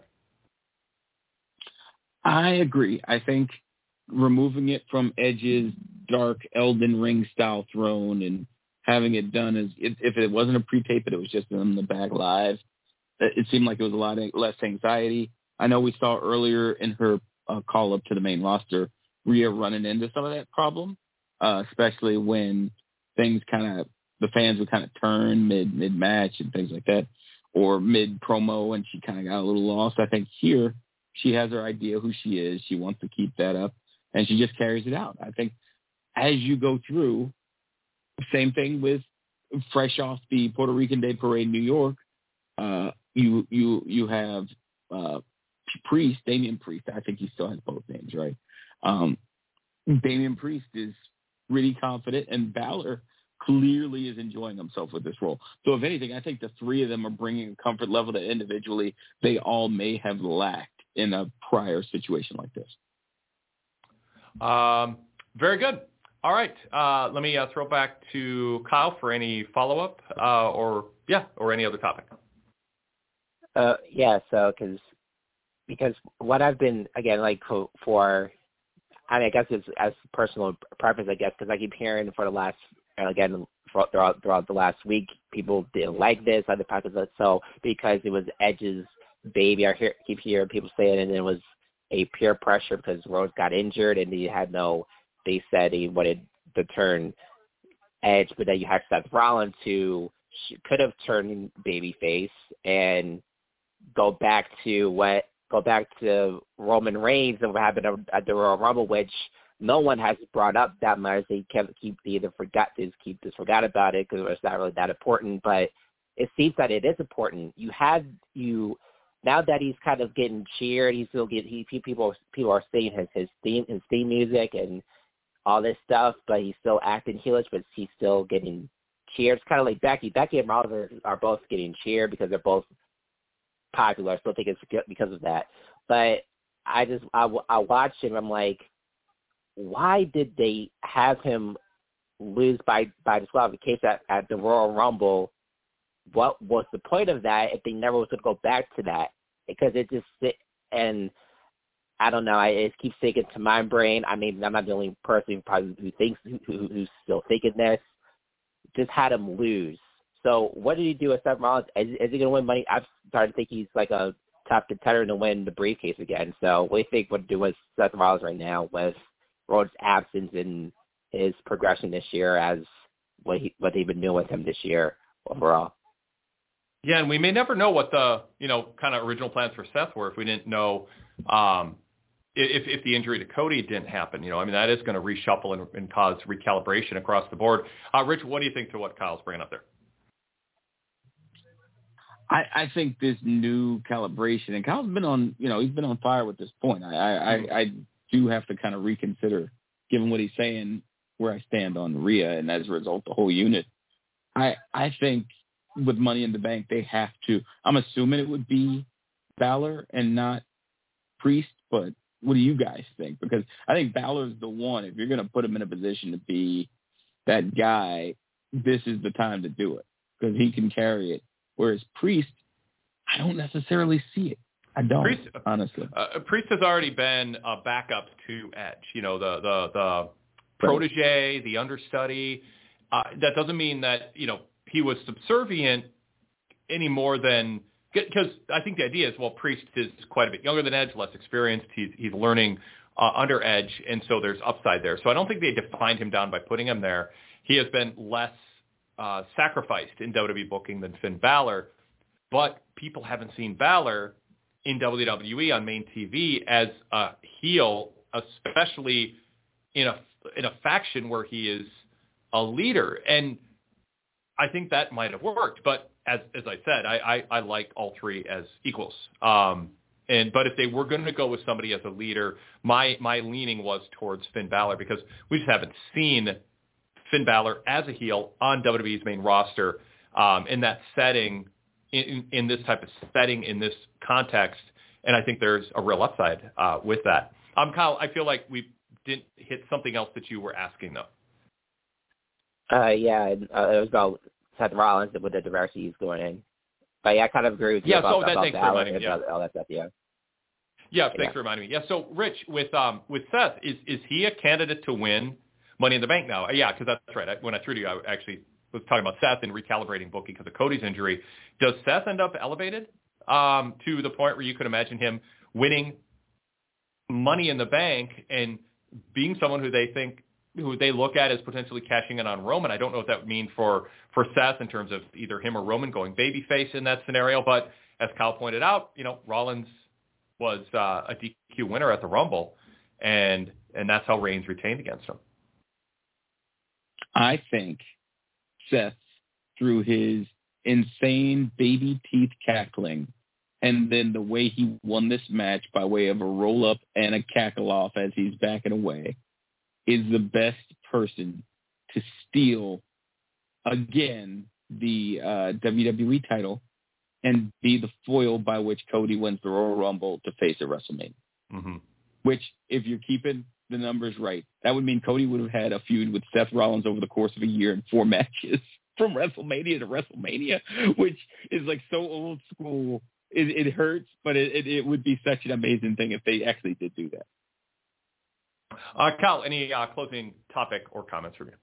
I agree. I think removing it from Edge's dark Elden Ring style throne and having it done as if it wasn't a pre-tape, but it was just in the back live, it seemed like it was a lot less anxiety. I know we saw earlier in her call up to the main roster, Rhea running into some of that problem, especially when things the fans would kind of turn mid-match and things like that, or mid-promo, and she kind of got a little lost. I think here she has her idea who she is. She wants to keep that up, and she just carries it out. I think as you go through, same thing with fresh off the Puerto Rican Day Parade in New York, you have Priest, Damian Priest. I think he still has both names, right? Damian Priest is really confident, and Balor clearly is enjoying himself with this role. So if anything, I think the three of them are bringing a comfort level that individually they all may have lacked in a prior situation like this. Very good. All right. Let me throw it back to Kyle for any follow-up or any other topic. So because what I've been, again, like for, I mean, I guess it's as personal preference, I guess, because I keep hearing for the last, again, throughout the last week, people didn't like this, other parts of it. So because it was Edge's baby, keep hearing people say it, and it was a peer pressure because Rhodes got injured and they said he wanted to turn Edge, but then you had Seth Rollins who could have turned babyface and go back to Roman Reigns and what happened at the Royal Rumble, which no one has brought up that much. They forgot about it because it's not really that important. But it seems that it is important. Now that he's kind of getting cheered, he's still people are singing his theme music and all this stuff, but he's still acting heelish, but he's still getting cheered. It's kind of like Becky. Becky and Rollins are both getting cheered because they're both popular. I still think it's because of that. But I watched him. I'm like, why did they have him lose by disqualification at the Royal Rumble? What was the point of that if they never was going to go back to that? Because it just and I don't know. It keeps sticking to my brain. I mean, I'm not the only person who's still thinking this. Just had him lose. So what did he do with Seth Rollins? Is he going to win money? I've started to think he's like a top contender to win the briefcase again. So what do you think would do with Seth Rollins right now with Rhodes' absence in his progression this year as what they've been doing with him this year overall? Yeah, and we may never know what the kind of original plans for Seth were if we didn't know if the injury to Cody didn't happen. I mean, that is going to reshuffle and cause recalibration across the board. Rich, what do you think to what Kyle's bringing up there? I think this new calibration, and Kyle's been on, he's been on fire with this point. I do have to kind of reconsider, given what he's saying, where I stand on Rhea, and as a result, the whole unit. I think with Money in the Bank, they have to. I'm assuming it would be Balor and not Priest, but what do you guys think? Because I think Balor's the one. If you're going to put him in a position to be that guy, this is the time to do it because he can carry it. Whereas Priest, I don't necessarily see it. I don't, honestly. Priest has already been a backup to Edge. The protege, the understudy. That doesn't mean that he was subservient any more than because I think the idea is Priest is quite a bit younger than Edge, less experienced. He's learning under Edge, and so there's upside there. So I don't think they defined him down by putting him there. He has been less sacrificed in WWE booking than Finn Balor, but people haven't seen Balor in WWE on main TV as a heel, especially in a faction where he is a leader. And I think that might have worked, but as I said, I like all three as equals. But if they were going to go with somebody as a leader, my leaning was towards Finn Balor, because we just haven't seen Finn Balor as a heel on WWE's main roster in that setting, in this type of setting, in this context, and I think there's a real upside with that. Kyle, I feel like we didn't hit something else that you were asking, though. It was about Seth Rollins with the diversity he's going in. But yeah, I kind of agree with you about thanks for reminding me. All that stuff, Thanks for reminding me. Yeah, so Rich, with Seth, is he a candidate to win Money in the Bank now? Yeah, because that's right. When I threw to you, I actually was talking about Seth and recalibrating booking because of Cody's injury. Does Seth end up elevated to the point where you could imagine him winning Money in the Bank and being someone who they look at as potentially cashing in on Roman? I don't know what that would mean for Seth in terms of either him or Roman going babyface in that scenario. But as Kyle pointed out, Rollins was a DQ winner at the Rumble, and that's how Reigns retained against him. I think Seth, through his insane baby teeth cackling, and then the way he won this match by way of a roll-up and a cackle-off as he's backing away, is the best person to steal, again, the WWE title and be the foil by which Cody wins the Royal Rumble to face at WrestleMania. Mm-hmm. Which, if you're keeping the numbers right, that would mean Cody would have had a feud with Seth Rollins over the course of a year in 4 matches from WrestleMania to WrestleMania, which is like so old school. It hurts, but it would be such an amazing thing if they actually did do that. Kyle, any closing topic or comments from you?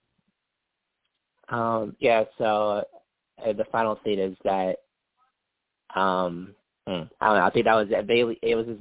So the final thing is that I don't know. I think that was mainly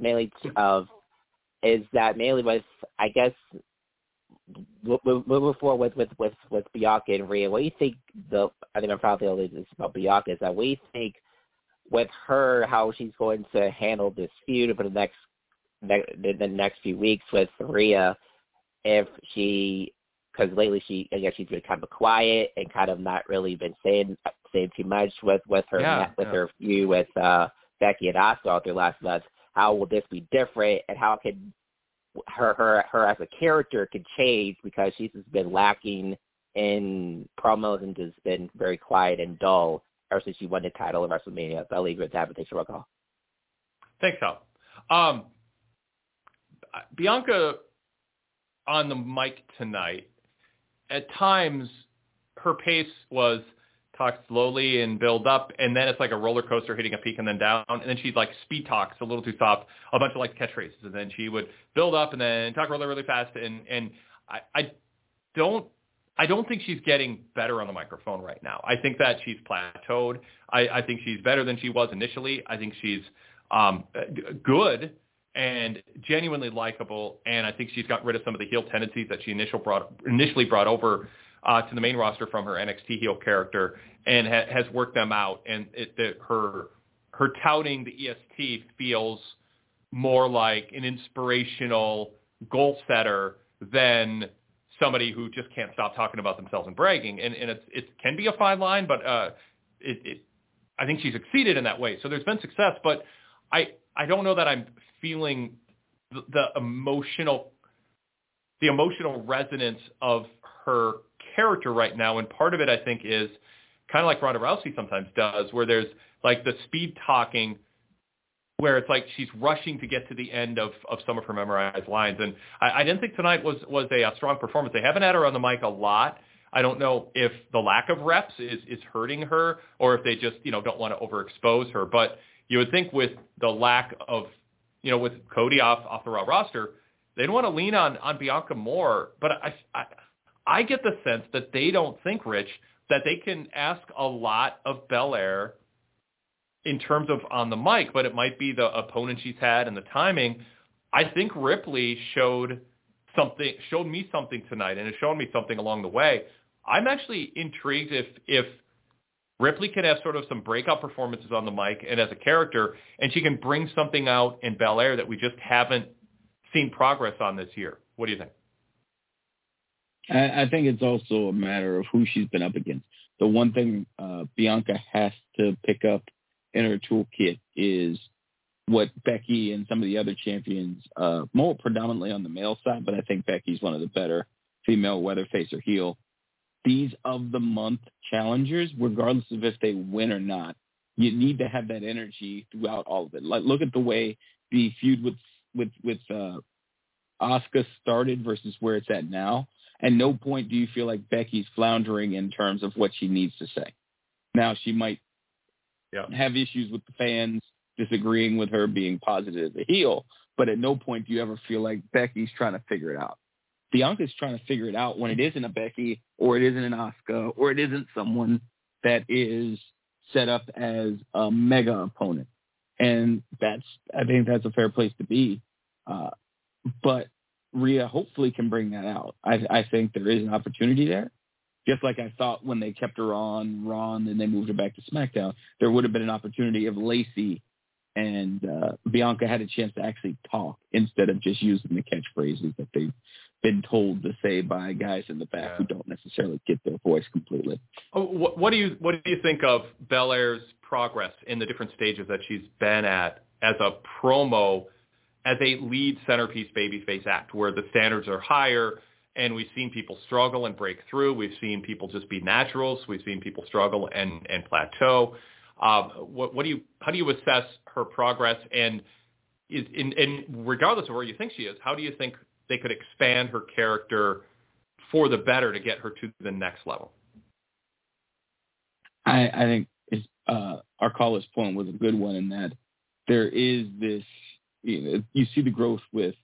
with, I guess, moving forward with Bianca and Rhea. What do you think? I think I'm probably only this about Bianca. Is that what do you think with her, how she's going to handle this feud for the next few weeks with Rhea? If because lately she's been kind of quiet and kind of not really been saying too much with her her feud with Becky and Asuka all through last month. How will this be different, and how can her as a character could change, because she's just been lacking in promos and just been very quiet and dull ever since she won the title at WrestleMania. So I'll leave it at that, but thanks for my call. Thanks, Al. Bianca on the mic tonight, at times her pace was talk slowly and build up, and then it's like a roller coaster hitting a peak and then down, and then she'd like speed talks a little too soft, a bunch of like catchphrases, and then she would build up and then talk really, really fast, and I don't think she's getting better on the microphone right now. I think that she's plateaued. I think she's better than she was initially. I think she's good and genuinely likable, and I think she's got rid of some of the heel tendencies that she initially brought over to the main roster from her NXT heel character, and has worked them out. And her touting the EST feels more like an inspirational goal setter than somebody who just can't stop talking about themselves and bragging. And it can be a fine line, but I think she's succeeded in that way. So there's been success, but I don't know that I'm feeling the emotional resonance of her character right now. And part of it, I think, is kind of like Ronda Rousey sometimes does, where there's like the speed talking, where it's like she's rushing to get to the end of some of her memorized lines. And I didn't think tonight was a strong performance. They haven't had her on the mic a lot. I don't know if the lack of reps is hurting her, or if they just, don't want to overexpose her. But you would think with the lack of, with Cody off the Raw roster, they'd want to lean on Bianca more. But I get the sense that they don't think, Rich, that they can ask a lot of Belair in terms of on the mic, but it might be the opponent she's had and the timing. I think Ripley showed me something tonight, and has shown me something along the way. I'm actually intrigued if Ripley can have sort of some breakout performances on the mic and as a character, and she can bring something out in Belair that we just haven't seen progress on this year. What do you think? I think it's also a matter of who she's been up against. The one thing Bianca has to pick up in her toolkit is what Becky and some of the other champions, more predominantly on the male side, but I think Becky's one of the better female, whether face or heel. These of the month challengers, regardless of if they win or not, you need to have that energy throughout all of it. Like, look at the way the feud with Asuka started versus where it's at now. At no point do you feel like Becky's floundering in terms of what she needs to say. Now, she might have issues with the fans disagreeing with her being positive as a heel, but at no point do you ever feel like Becky's trying to figure it out. Bianca's trying to figure it out when it isn't a Becky or it isn't an Asuka or it isn't someone that is set up as a mega opponent. And I think that's a fair place to be. But Rhea hopefully can bring that out. I think there is an opportunity there. Just like I thought when they kept her on Raw and then they moved her back to SmackDown, there would have been an opportunity if Lacey and Bianca had a chance to actually talk instead of just using the catchphrases that they've been told to say by guys in the back who don't necessarily get their voice completely. What do you think of Belair's progress in the different stages that she's been at as a promo, as a lead centerpiece babyface act, where the standards are higher and we've seen people struggle and break through? We've seen people just be naturals. We've seen people struggle and plateau. How do you assess her progress? And regardless of where you think she is, how do you think they could expand her character for the better to get her to the next level? I think our caller's point was a good one in that there is this, you see the growth with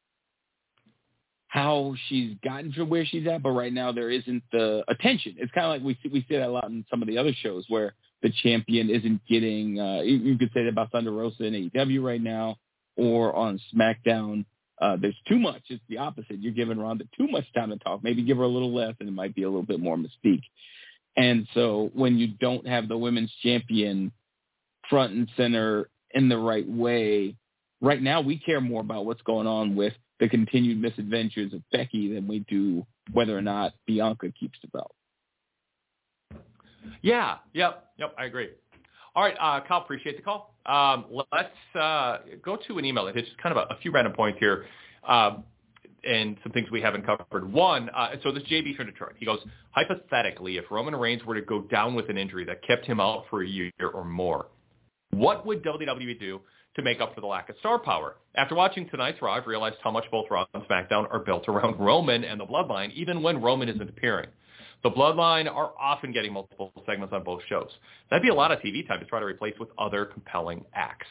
how she's gotten to where she's at, but right now there isn't the attention. It's kind of like we see that a lot in some of the other shows where the champion isn't getting, you could say that about Thunder Rosa in AEW right now, or on SmackDown. There's too much. It's the opposite. You're giving Ronda too much time to talk. Maybe give her a little less and it might be a little bit more mystique. And so when you don't have the women's champion front and center in the right way, right now we care more about what's going on with the continued misadventures of Becky than we do whether or not Bianca keeps the belt. Yeah. Yep. I agree. All right, Kyle, appreciate the call. Let's go to an email. It's just kind of a few random points here and some things we haven't covered. One, so this JB from Detroit, he goes, hypothetically, if Roman Reigns were to go down with an injury that kept him out for a year or more, what would WWE do to make up for the lack of star power? After watching tonight's Raw, I've realized how much both Raw and SmackDown are built around Roman and the Bloodline, even when Roman isn't appearing. The Bloodline are often getting multiple segments on both shows. That'd be a lot of TV time to try to replace with other compelling acts.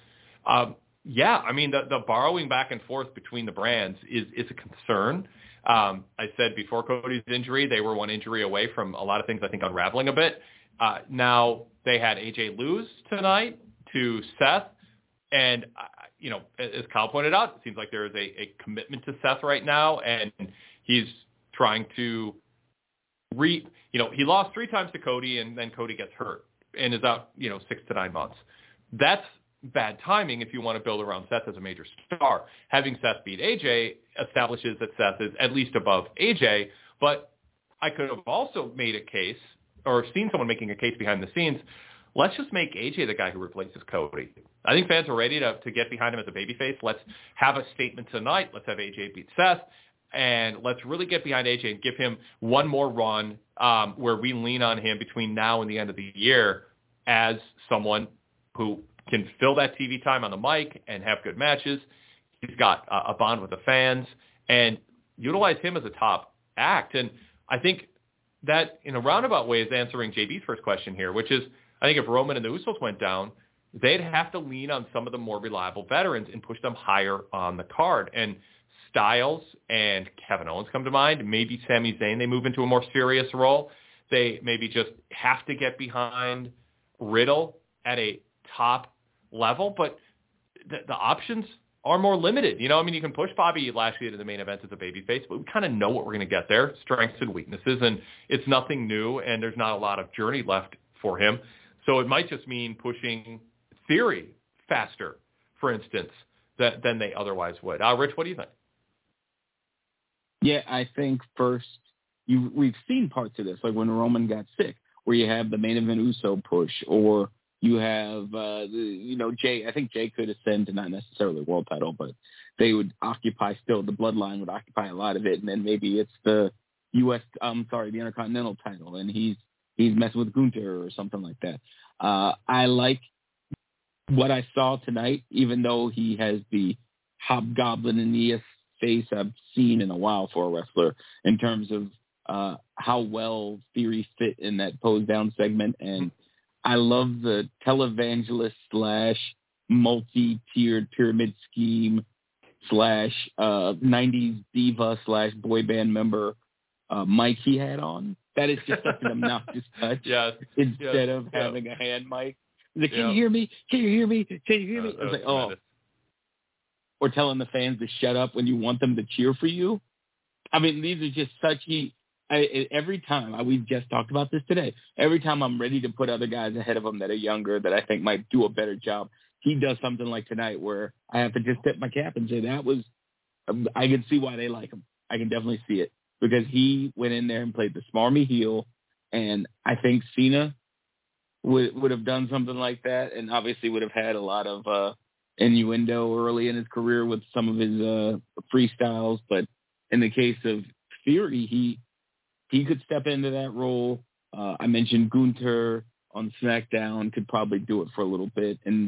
Yeah, I mean, the borrowing back and forth between the brands is a concern. I said before Cody's injury, they were one injury away from a lot of things, I think, unraveling a bit. Now they had AJ lose tonight to Seth. And, as Kyle pointed out, it seems like there is a commitment to Seth right now, and he's trying to he lost 3 times to Cody, and then Cody gets hurt and is out, 6 to 9 months. That's bad timing if you want to build around Seth as a major star. Having Seth beat AJ establishes that Seth is at least above AJ, but I could have also made a case, or seen someone making a case behind the scenes, let's just make AJ the guy who replaces Cody. I think fans are ready to get behind him as a babyface. Let's have a statement tonight. Let's have AJ beat Seth. And let's really get behind AJ and give him one more run where we lean on him between now and the end of the year as someone who can fill that TV time on the mic and have good matches. He's got a bond with the fans, and utilize him as a top act. And I think that in a roundabout way is answering JB's first question here, which is I think if Roman and the Usos went down, they'd have to lean on some of the more reliable veterans and push them higher on the card. And Styles and Kevin Owens come to mind. Maybe Sami Zayn, they move into a more serious role. They maybe just have to get behind Riddle at a top level. But the options are more limited. You know, I mean, you can push Bobby Lashley into the main event as a babyface, but we kind of know what we're going to get there, strengths and weaknesses, and it's nothing new, and there's not a lot of journey left for him. So it might just mean pushing Theory faster, for instance, than they otherwise would. Rich, what do you think? Yeah, I think first, we've seen parts of this, like when Roman got sick, where you have the main event Uso push, or you have, Jay. I think Jay could ascend to not necessarily the world title, but they would occupy still, the bloodline would occupy a lot of it, and then maybe it's the the Intercontinental title, and he's messing with Gunther or something like that. I like what I saw tonight, even though he has the hobgoblin-iest face I've seen in a while for a wrestler in terms of how well Theory fit in that pose down segment. And I love the televangelist / multi-tiered pyramid scheme / 90s diva / boy band member mic he had on. That is just such an obnoxious touch. Yes. Instead of having a hand mic. Like, can you hear me? Can you hear me? Can you hear me? I was like, tremendous. Or telling the fans to shut up when you want them to cheer for you. I mean, these are just such every time, we've just talked about this today, every time I'm ready to put other guys ahead of him that are younger that I think might do a better job, he does something like tonight where I have to just tip my cap and say I can see why they like him. I can definitely see it because he went in there and played the smarmy heel, and I think Cena would have done something like that, and obviously would have had a lot of innuendo early in his career with some of his freestyles. But in the case of Theory, he could step into that role. I mentioned Gunther on SmackDown could probably do it for a little bit, and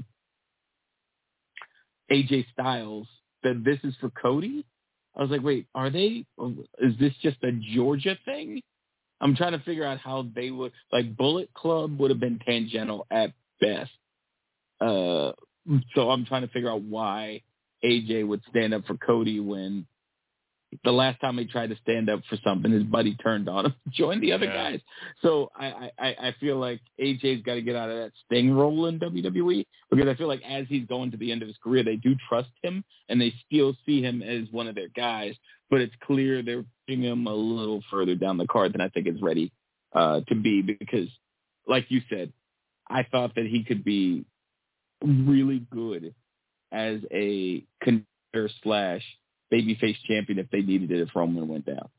AJ Styles said this is for Cody. I was like, wait, is this just a Georgia thing? I'm trying to figure out how they would, like Bullet Club would have been tangential at best. So I'm trying to figure out why AJ would stand up for Cody when the last time he tried to stand up for something, his buddy turned on him, joined the other guys. So I feel like AJ's got to get out of that Sting role in WWE because I feel like as he's going to the end of his career, they do trust him and they still see him as one of their guys. But it's clear they're pushing him a little further down the card than I think is ready to be because, like you said, I thought that he could be really good as a contender / babyface champion if they needed it if Roman went down.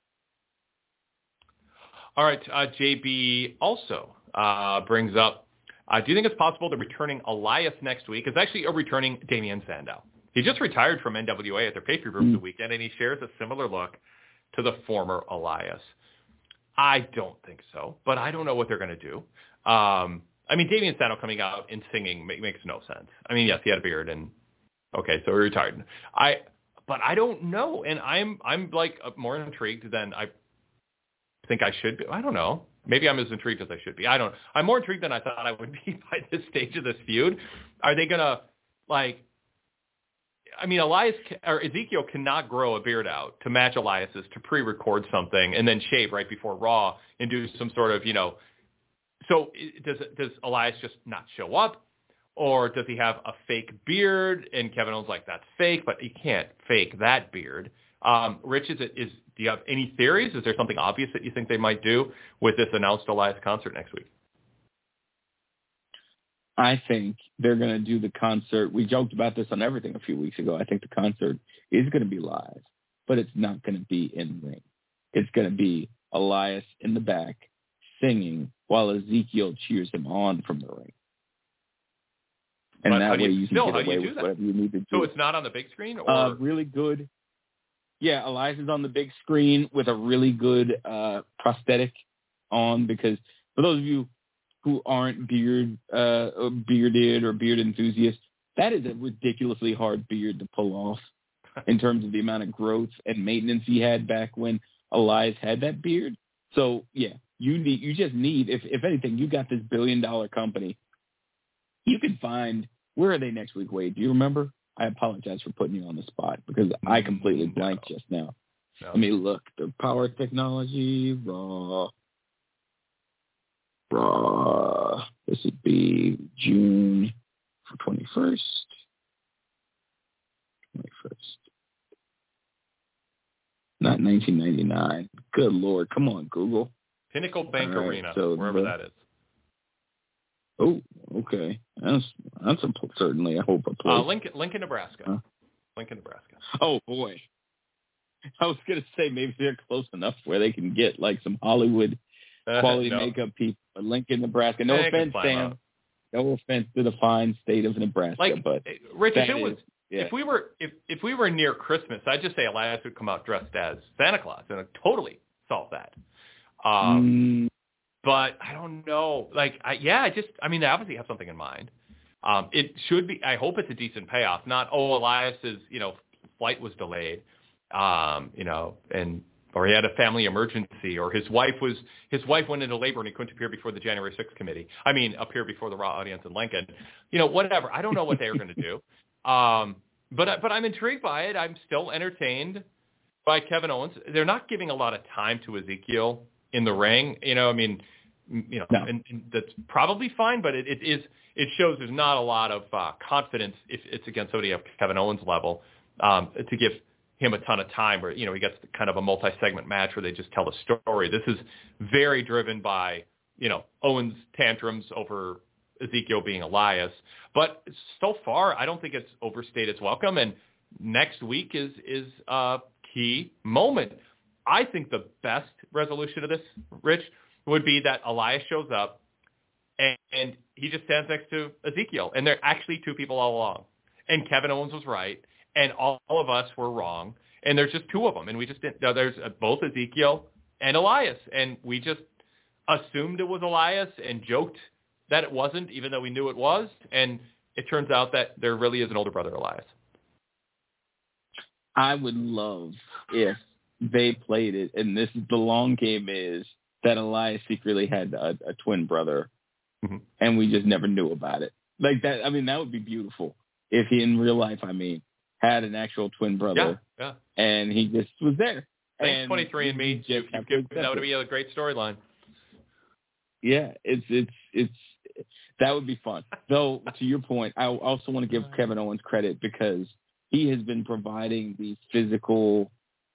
All right, JB also brings up, do you think it's possible that returning Elias next week is actually a returning Damian Sandow? He just retired from NWA at their pay-per-view the weekend, and he shares a similar look to the former Elias. I don't think so, but I don't know what they're going to do. I mean, Damian Sandow coming out and singing makes no sense. I mean, yes, he had a beard, and okay, so he retired. But I don't know, and I'm like more intrigued than I think I should be. I don't know. Maybe I'm as intrigued as I should be. I'm more intrigued than I thought I would be by this stage of this feud. Are they gonna Elias or Ezekiel cannot grow a beard out to match Elias's to pre-record something and then shave right before Raw and do some sort of So does Elias just not show up? Or does he have a fake beard? And Kevin Owens like, that's fake, but you can't fake that beard. Rich, do you have any theories? Is there something obvious that you think they might do with this announced Elias concert next week? I think they're going to do the concert. We joked about this on Everything a few weeks ago. I think the concert is going to be live, but it's not going to be in ring. It's going to be Elias in the back singing while Ezekiel cheers him on from the ring. And but that way you can get away with whatever you need to do. So it's not on the big screen? Or really good. Yeah, Elias is on the big screen with a really good prosthetic on because for those of you who aren't bearded or beard enthusiasts, that is a ridiculously hard beard to pull off in terms of the amount of growth and maintenance he had back when Elias had that beard. So, yeah, you just need, if anything, you got this $1 billion company. You can find, where are they next week, Wade? Do you remember? I apologize for putting you on the spot because I completely blanked just now. No. Let me look. The Power Technology, Raw. This would be June 21st. Not 1999. Good Lord. Come on, Google. Pinnacle Bank Arena, so wherever that is. Oh, okay. That's certainly, I hope, a place. Lincoln, Nebraska. Huh? Lincoln, Nebraska. Oh, boy. I was going to say maybe they're close enough where they can get like some Hollywood quality makeup people. But Lincoln, Nebraska. No offense, Sam. No offense to the fine state of Nebraska, but Rich, if we were near Christmas, I'd just say Elias would come out dressed as Santa Claus and it'd totally solve that. But I don't know. They obviously have something in mind. It should be. I hope it's a decent payoff. Not Elias's flight was delayed, or he had a family emergency, or his wife went into labor and he couldn't appear before the January 6th committee. Appear before the Raw audience in Lincoln. Whatever. I don't know what they were going to do. But I'm intrigued by it. I'm still entertained by Kevin Owens. They're not giving a lot of time to Ezekiel in the ring. No. And that's probably fine, but it shows there's not a lot of confidence if it's against somebody of Kevin Owens' level to give him a ton of time where, he gets kind of a multi-segment match where they just tell a story. This is very driven by, Owens' tantrums over Ezekiel being Elias. But so far, I don't think it's overstayed its welcome. And next week is a key moment. I think the best resolution of this, Rich, would be that Elias shows up and he just stands next to Ezekiel. And they're actually two people all along. And Kevin Owens was right. And all of us were wrong. And there's just two of them. And we just didn't know there's both Ezekiel and Elias. And we just assumed it was Elias and joked that it wasn't, even though we knew it was. And it turns out that there really is an older brother, Elias. I would love if they played it, and this is the long game, is that Elias secretly had a twin brother, and we just never knew about it. Like that, that would be beautiful if he in real life, had an actual twin brother, and he just was there. Thanks, 23andMe. That would be a great storyline. Yeah, it's that would be fun. Though, to your point, I also want to give Kevin Owens credit because he has been providing the physical.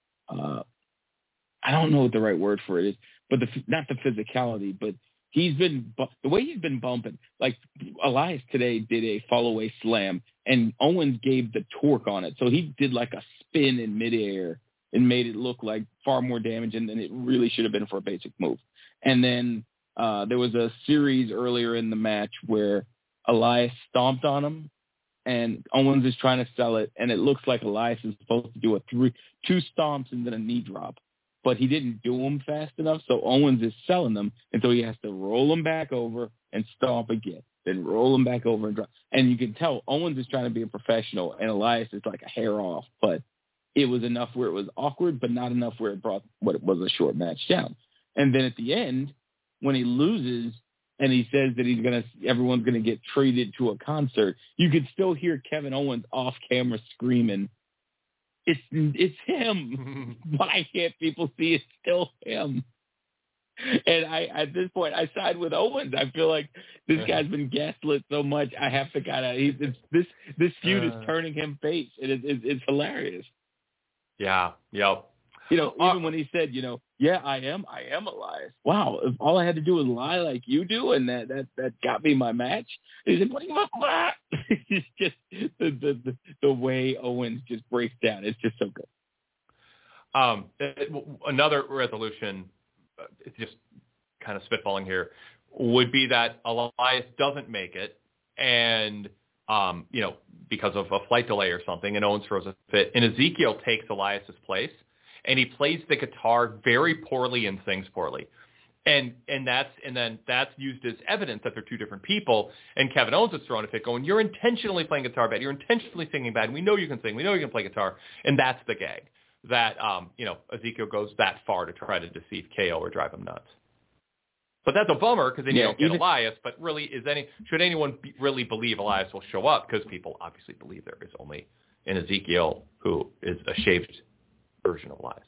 I don't know what the right word for it is, but not the physicality, but he's been the way he's been bumping. Like Elias today did a fall away slam, and Owens gave the torque on it, so he did like a spin in midair and made it look like far more damaging than it really should have been for a basic move. And then there was a series earlier in the match where Elias stomped on him, and Owens is trying to sell it, and it looks like Elias is supposed to do two stomps and then a knee drop. But he didn't do them fast enough, so Owens is selling them, and so he has to roll them back over and stomp again, then roll them back over and drop. And you can tell Owens is trying to be a professional, and Elias is like a hair off. But it was enough where it was awkward, but not enough where it brought what was a short match down. And then at the end, when he loses and he says that everyone's gonna get treated to a concert, you could still hear Kevin Owens off camera screaming, It's him. Why can't people see it's still him? And at this point, I side with Owens. I feel like this guy's been gaslit so much. I have to this feud is turning him face. It's hilarious. Yeah. Yep. Even when he said, I am Elias. Wow, if all I had to do was lie like you do, and that got me my match. He said, what? It's just the way Owens just breaks down. It's just so good. Another resolution, just kind of spitballing here, would be that Elias doesn't make it, and because of a flight delay or something, and Owens throws a fit, and Ezekiel takes Elias's place. And he plays the guitar very poorly and sings poorly. And then that's used as evidence that they're two different people. And Kevin Owens is throwing a fit going, you're intentionally playing guitar bad. You're intentionally singing bad. We know you can sing. We know you can play guitar. And that's the gag, that, Ezekiel goes that far to try to deceive KO or drive him nuts. But that's a bummer because then you don't get Elias. But really, should anyone really believe Elias will show up? Because people obviously believe there is only an Ezekiel who is a shaved version of Elias.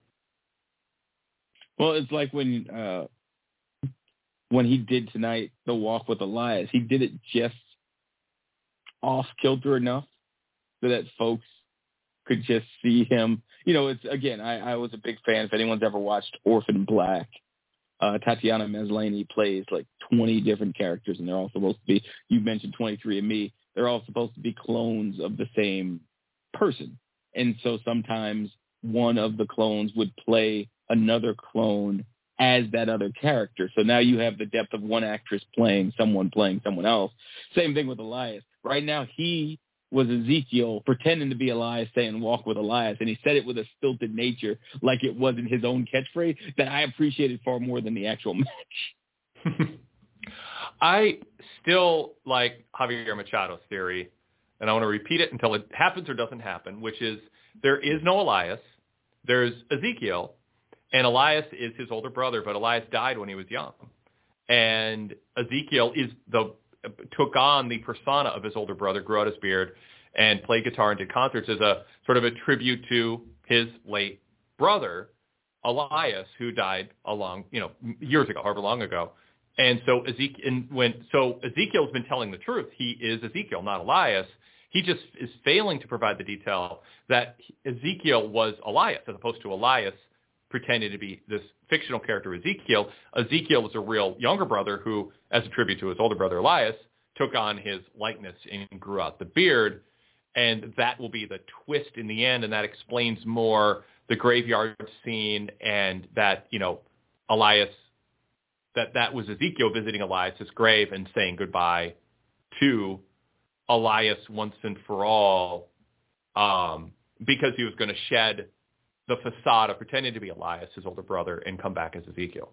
Well, it's like when he did tonight the walk with Elias, he did it just off kilter enough so that folks could just see him. You know, it's again, I was a big fan. If anyone's ever watched Orphan Black, Tatiana Maslany plays like 20 different characters, and they're all supposed to be, you mentioned 23andMe, they're all supposed to be clones of the same person. And so sometimes one of the clones would play another clone as that other character. So now you have the depth of one actress playing someone else. Same thing with Elias. Right now he was Ezekiel pretending to be Elias, saying walk with Elias, and he said it with a stilted nature like it wasn't his own catchphrase that I appreciated far more than the actual match. I still like Javier Machado's theory, and I want to repeat it until it happens or doesn't happen, which is there is no Elias. There's Ezekiel, and Elias is his older brother, but Elias died when he was young. And Ezekiel took on the persona of his older brother, grew out his beard, and played guitar and did concerts as a sort of a tribute to his late brother, Elias, who died years ago, however long ago. And so Ezekiel's been telling the truth. He is Ezekiel, not Elias. He just is failing to provide the detail that Ezekiel was Elias, as opposed to Elias pretending to be this fictional character Ezekiel. Ezekiel was a real younger brother who, as a tribute to his older brother Elias, took on his likeness and grew out the beard. And that will be the twist in the end, and that explains more the graveyard scene, and that, Elias, that was Ezekiel visiting Elias's grave and saying goodbye to Elias once and for all, because he was going to shed the facade of pretending to be Elias, his older brother, and come back as Ezekiel.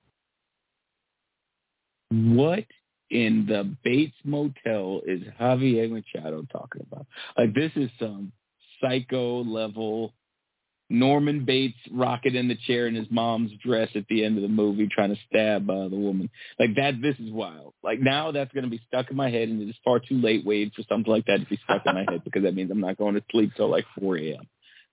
What in the Bates Motel is Javier Machado talking about? Like, this is some psycho level Norman Bates rocket in the chair in his mom's dress at the end of the movie trying to stab the woman. Like that, this is wild. Like now that's going to be stuck in my head, and it is far too late, Wade, for something like that to be stuck in my head, because that means I'm not going to sleep till like 4 a.m.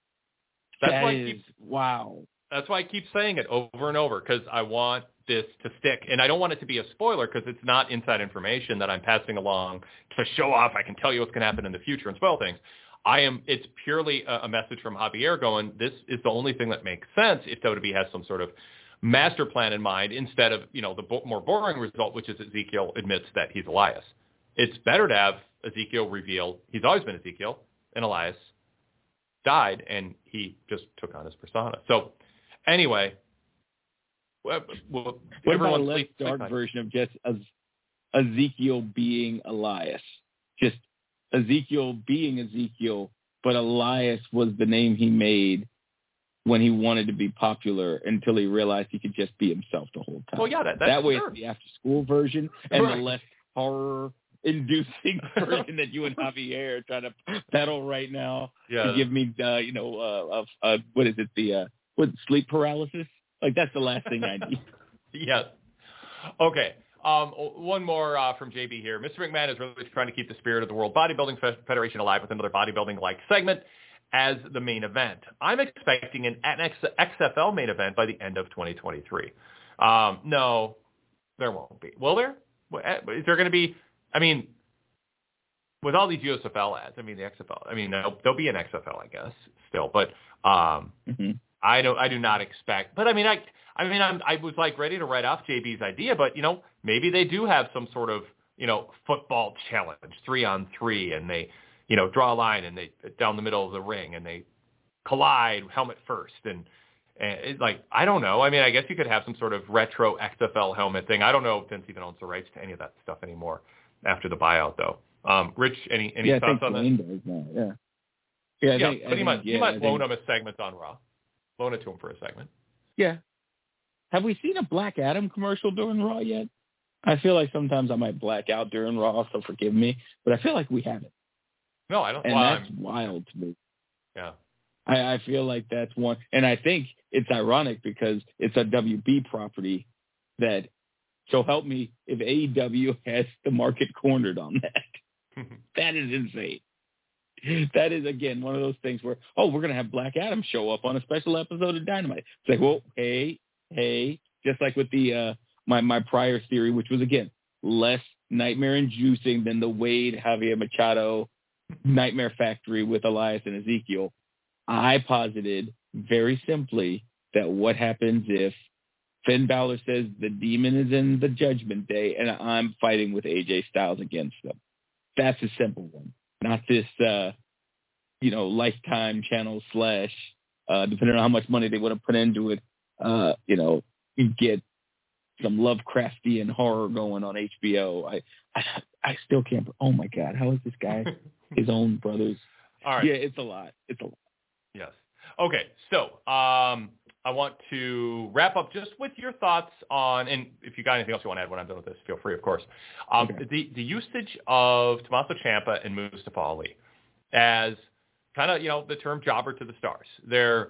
Wow. That's why I keep saying it over and over, because I want this to stick. And I don't want it to be a spoiler, because it's not inside information that I'm passing along to show off. I can tell you what's going to happen in the future and spoil things. It's purely a message from Javier going, this is the only thing that makes sense if WWE has some sort of master plan in mind, instead of, the more boring result, which is Ezekiel admits that he's Elias. It's better to have Ezekiel reveal he's always been Ezekiel, and Elias died, and he just took on his persona. So anyway, what about a less dark version of just Ezekiel being Elias? Just Ezekiel being Ezekiel, but Elias was the name he made when he wanted to be popular, until he realized he could just be himself the whole time. Well, yeah, that way sure. It's the after-school version, and right. The less horror-inducing version that you and Javier are trying to battle right now to give me, what is it, sleep paralysis? Like, that's the last thing I need. Yes. Okay. One more from JB here. Mr. McMahon is really trying to keep the spirit of the World Bodybuilding Federation alive with another bodybuilding-like segment as the main event. I'm expecting an XFL main event by the end of 2023. No, there won't be. Will there? Is there going to be, with all these USFL ads, the XFL, there'll be an XFL, I guess, still. But I do not expect. But I was like ready to write off JB's idea, but maybe they do have some sort of football challenge, 3-on-3, and they draw a line and they down the middle of the ring and they collide helmet first, and it's like, I don't know. I guess you could have some sort of retro XFL helmet thing. I don't know if Vince even owns the rights to any of that stuff anymore after the buyout, though. Rich, any thoughts on that? He might loan him a segment on Raw. Loan it to him for a segment. Yeah. Have we seen a Black Adam commercial during Raw yet? I feel like sometimes I might black out during Raw, so forgive me. But I feel like we haven't. No, I don't. And that's wild to me. Yeah. I feel like that's one. And I think it's ironic because it's a WB property that, so help me, if AEW has the market cornered on that. That is insane. That is, again, one of those things where, we're going to have Black Adam show up on a special episode of Dynamite. It's like, well, hey, just like with the my prior theory, which was, again, less nightmare inducing than the Wade Javier Machado Nightmare Factory with Elias and Ezekiel. I posited very simply that what happens if Finn Balor says the demon is in the Judgment Day and I'm fighting with AJ Styles against them. That's a simple one. Not this, Lifetime channel / depending on how much money they want to put into it, you get some Lovecraftian horror going on HBO. I still can't. Oh my God, how is this guy his own brothers? All right. Yeah, it's a lot. Yes. Okay, so I want to wrap up just with your thoughts on, and if you got anything else you want to add when I'm done with this, feel free, of course. Okay. The usage of Tommaso Ciampa and Mustafa Ali as kind of, the term jobber to the stars. They're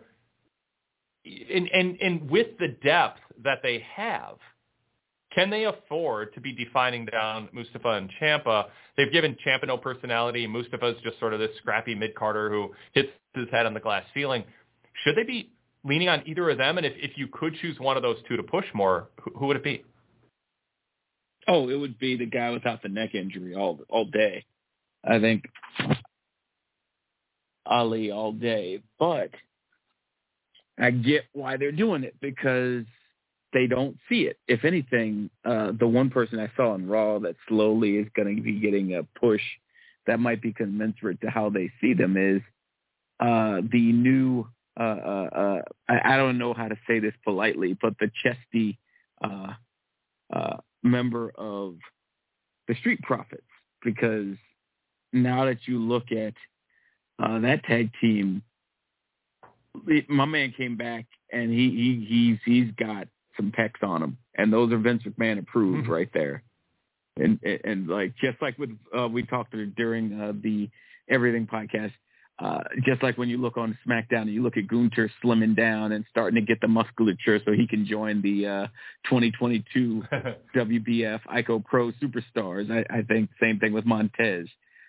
and with the depth that they have, can they afford to be defining down Mustafa and Ciampa? They've given Ciampa no personality. Mustafa's just sort of this scrappy mid-carder who hits his head on the glass ceiling. Should they be leaning on either of them? And if you could choose one of those two to push more, who would it be? Oh, it would be the guy without the neck injury all day. I think Ali all day. But I get why they're doing it, because they don't see it. If anything, the one person I saw on Raw that slowly is going to be getting a push that might be commensurate to how they see them is the new, I don't know how to say this politely, but the chesty member of the Street Profits. Because now that you look at that tag team, my man came back and he's got some pecs on him, and those are Vince McMahon approved right there. And like, just like with we talked during the Everything podcast, just like when you look on SmackDown and you look at Gunther slimming down and starting to get the musculature so he can join the 2022 WBF ICO Pro Superstars. I think same thing with Montez.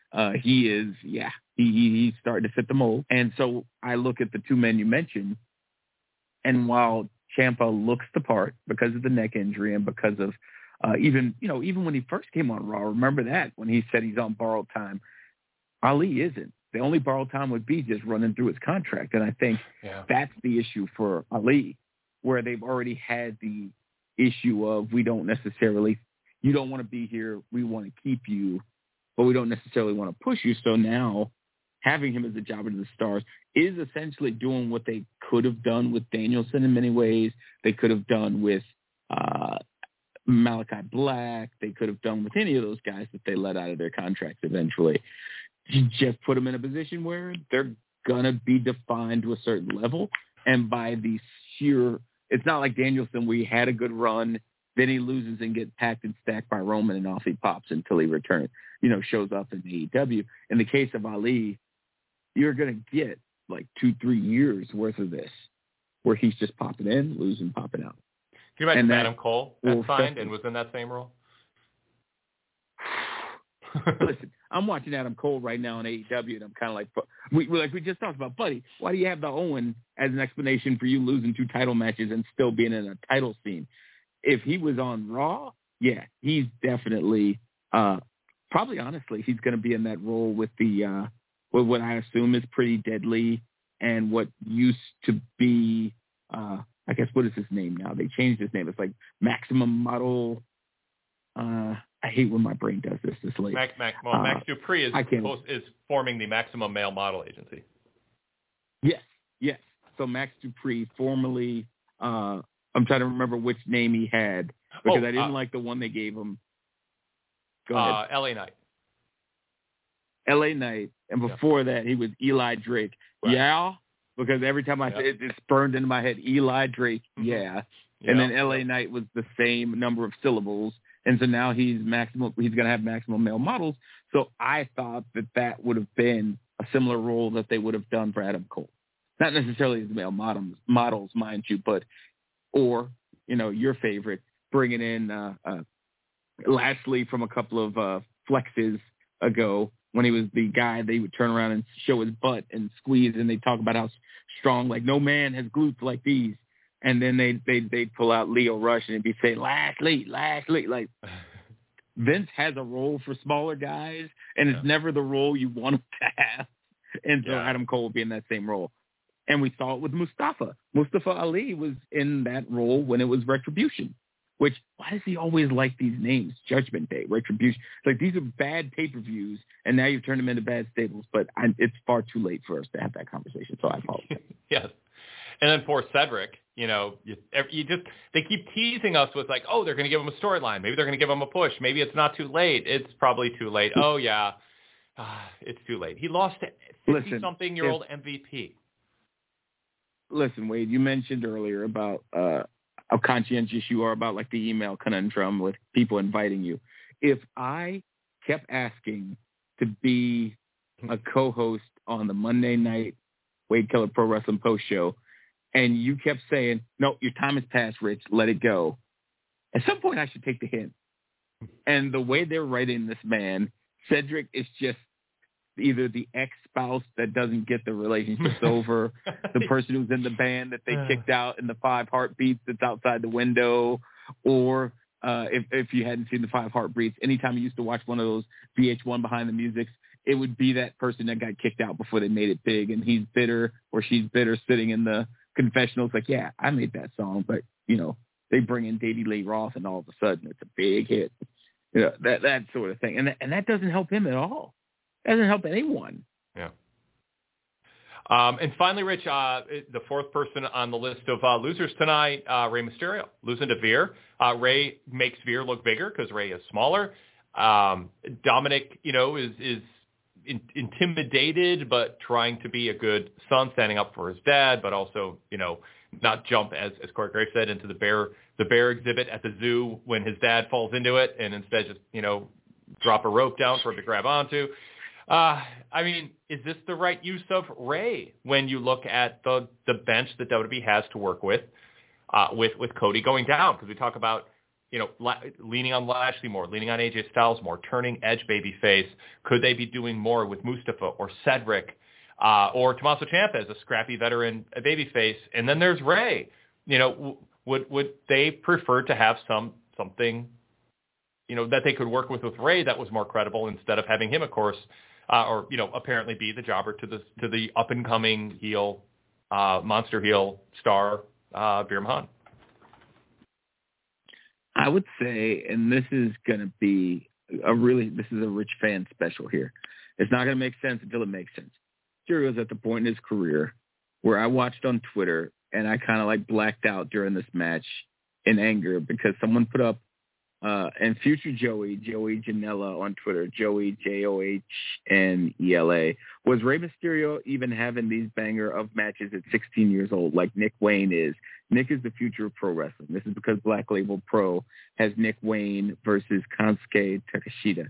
He's starting to fit the mold. And so I look at the two men you mentioned, and while Ciampa looks the part because of the neck injury and because of even when he first came on Raw, remember that when he said he's on borrowed time, Ali isn't. The only borrowed time would be just running through his contract. And I think that's the issue for Ali, where they've already had the issue of you don't want to be here, we want to keep you, but we don't necessarily want to push you. So now having him as a jobber to the stars is essentially doing what they could have done with Danielson in many ways. They could have done with Malachi Black. They could have done with any of those guys that they let out of their contracts eventually. You just put them in a position where they're going to be defined to a certain level. And by the sheer, it's not like Danielson, where he had a good run, then he loses and gets packed and stacked by Roman and off he pops until he returns, shows up in AEW. In the case of Ali, you're going to get like 2-3 years worth of this, where he's just popping in, losing, popping out. Can you imagine Adam Cole got signed and was in that same role? Listen, I'm watching Adam Cole right now in AEW, and I'm kind of like, we just talked about, buddy, why do you have the Owen as an explanation for you losing 2 title matches and still being in a title scene? If he was on Raw, he's definitely, probably honestly, he's going to be in that role with the, with what I assume is pretty deadly and what used to be, I guess, what is his name now? They changed his name. It's like Maximum Model. I hate when my brain does this late. Max Dupree is forming the Maximum Male Model Agency. Yes. So Max Dupree, formerly, I'm trying to remember which name he had because I didn't like the one they gave him. Go ahead. LA Knight. LA Knight. And before that, he was Eli Drake. Right. Yeah, because every time I say it's burned into my head, Eli Drake, And then LA Knight was the same number of syllables. And so now he's going to have Maximum Male Models. So I thought that would have been a similar role that they would have done for Adam Cole. Not necessarily as male models, mind you, but, or, your favorite, bringing in Lashley from a couple of flexes ago when he was the guy they would turn around and show his butt and squeeze, and they talk about how strong, like no man has glutes like these. And then they'd pull out Leo Rush and it'd be say, Lashley. Like, Vince has a role for smaller guys, and it's never the role you want him to have. And so Adam Cole will be in that same role. And we saw it with Mustafa. Mustafa Ali was in that role when it was Retribution, which, why does he always like these names? Judgment Day, Retribution. It's like, these are bad pay-per-views, and now you've turned them into bad stables. But it's far too late for us to have that conversation, so I apologize. Yes. And then for Cedric, you they keep teasing us with like, oh, they're going to give him a storyline. Maybe they're going to give him a push. Maybe it's not too late. It's probably too late. Oh, yeah. It's too late. He lost to 50-something-year-old MVP. Listen, Wade, you mentioned earlier about how conscientious you are about like the email conundrum with people inviting you. If I kept asking to be a co-host on the Monday night Wade Keller Pro Wrestling Post Show, and you kept saying, no, your time has passed, Rich, let it go, at some point I should take the hint. And the way they're writing this man, Cedric is just either the ex-spouse that doesn't get the relationships over, the person who's in the band that they kicked out in the 5 Heartbeats that's outside the window, or if you hadn't seen the 5 Heartbeats, anytime you used to watch one of those VH1 Behind the Musics, it would be that person that got kicked out before they made it big, and he's bitter or she's bitter sitting in the confessionals like, yeah, I made that song, but, they bring in Davey Lee Roth, and all of a sudden it's a big hit. That sort of thing. And that doesn't help him at all. Doesn't help anyone. Yeah. And finally, Rich, the fourth person on the list of losers tonight, Rey Mysterio, losing to Veer. Rey makes Veer look bigger because Rey is smaller. Dominic, is intimidated, but trying to be a good son, standing up for his dad, but also, not jump, as Corey Graves said, into the bear exhibit at the zoo when his dad falls into it, and instead just, drop a rope down for him to grab onto. Is this the right use of Rey when you look at the bench that WWE has to work with Cody going down? Because we talk about, leaning on Lashley more, leaning on AJ Styles more, turning Edge babyface. Could they be doing more with Mustafa or Cedric or Tommaso Ciampa as a scrappy veteran babyface? And then there's Rey. Would they prefer to have something, that they could work with Rey that was more credible instead of having him, of course, apparently be the jobber to the up and coming heel, monster heel star, Veer Mahaan? I would say, and this is going to be a Rich fan special here. It's not going to make sense until it makes sense. Mysterio's at the point in his career where I watched on Twitter and I kind of like blacked out during this match in anger because someone put up, and future Joey Janela on Twitter, Joey JOHNELA, was Rey Mysterio even having these banger of matches at 16 years old like Nick Wayne is? Nick is the future of pro wrestling. This is because Black Label Pro has Nick Wayne versus Kansuke Takeshita.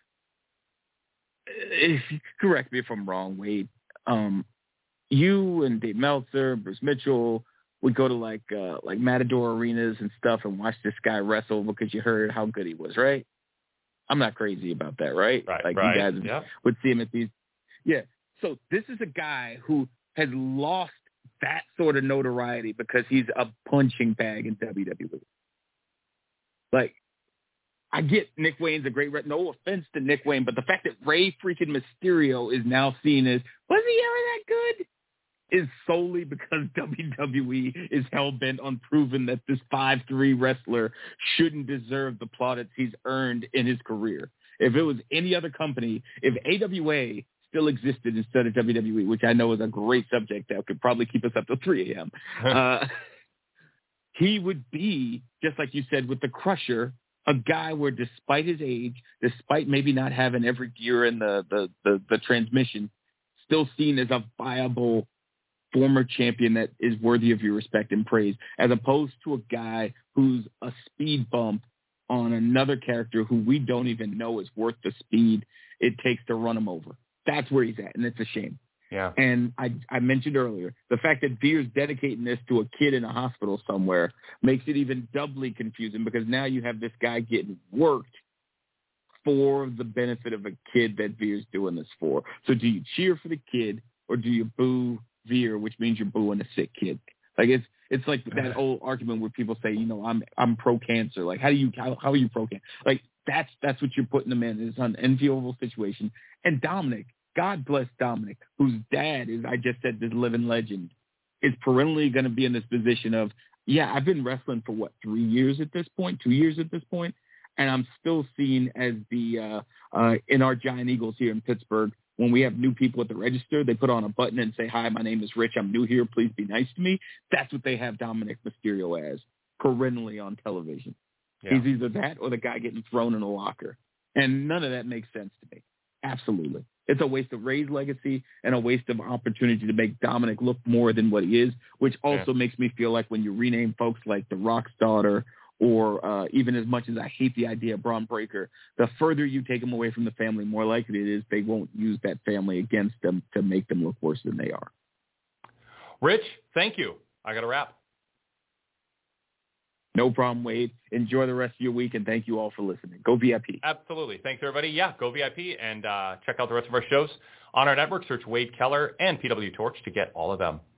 If you correct me if I'm wrong, Wade, you and Dave Meltzer, Bruce Mitchell would go to like Matador arenas and stuff and watch this guy wrestle because you heard how good he was, right? I'm not crazy about that, right? Right. You guys would see him at these. Yeah. So this is a guy who has lost that sort of notoriety because he's a punching bag in WWE. Like, I get Nick Wayne's a great no offense to Nick Wayne, but the fact that Rey freaking Mysterio is now seen as, was he ever that good? Is solely because WWE is hell-bent on proving that this 5'3" wrestler shouldn't deserve the plaudits he's earned in his career. If it was any other company, if AWA still existed instead of WWE, which I know is a great subject that could probably keep us up till 3 a.m., he would be, just like you said with the Crusher, a guy where despite his age, despite maybe not having every gear in the transmission, still seen as a viable former champion that is worthy of your respect and praise, as opposed to a guy who's a speed bump on another character who we don't even know is worth the speed it takes to run him over. That's where he's at, and it's a shame. Yeah. And I mentioned earlier, the fact that Veer's dedicating this to a kid in a hospital somewhere makes it even doubly confusing because now you have this guy getting worked for the benefit of a kid that Veer's doing this for. So do you cheer for the kid or do you boo Veer, which means you're booing a sick kid? Like it's like that old argument where people say, I'm pro cancer. Like how are you pro cancer? Like that's what you're putting them in. It's an enviable situation. And Dominic God bless Dominic, whose dad is, I just said, this living legend, is perennially going to be in this position of, yeah, I've been wrestling for 2 years at this point, and I'm still seen as the in our Giant Eagles here in Pittsburgh, when we have new people at the register, they put on a button and say, "Hi, my name is Rich. I'm new here. Please be nice to me." That's what they have Dominic Mysterio as, perennially on television. Yeah. He's either that or the guy getting thrown in a locker. And none of that makes sense to me. Absolutely. It's a waste of Ray's legacy and a waste of opportunity to make Dominic look more than what he is, which also makes me feel like when you rename folks like The Rock's daughter or even as much as I hate the idea of Braun Breaker, the further you take them away from the family, more likely it is they won't use that family against them to make them look worse than they are. Rich, thank you. I got to wrap. No problem, Wade. Enjoy the rest of your week, and thank you all for listening. Go VIP. Absolutely. Thanks, everybody. Yeah, go VIP, and check out the rest of our shows on our network. Search Wade Keller and PW Torch to get all of them.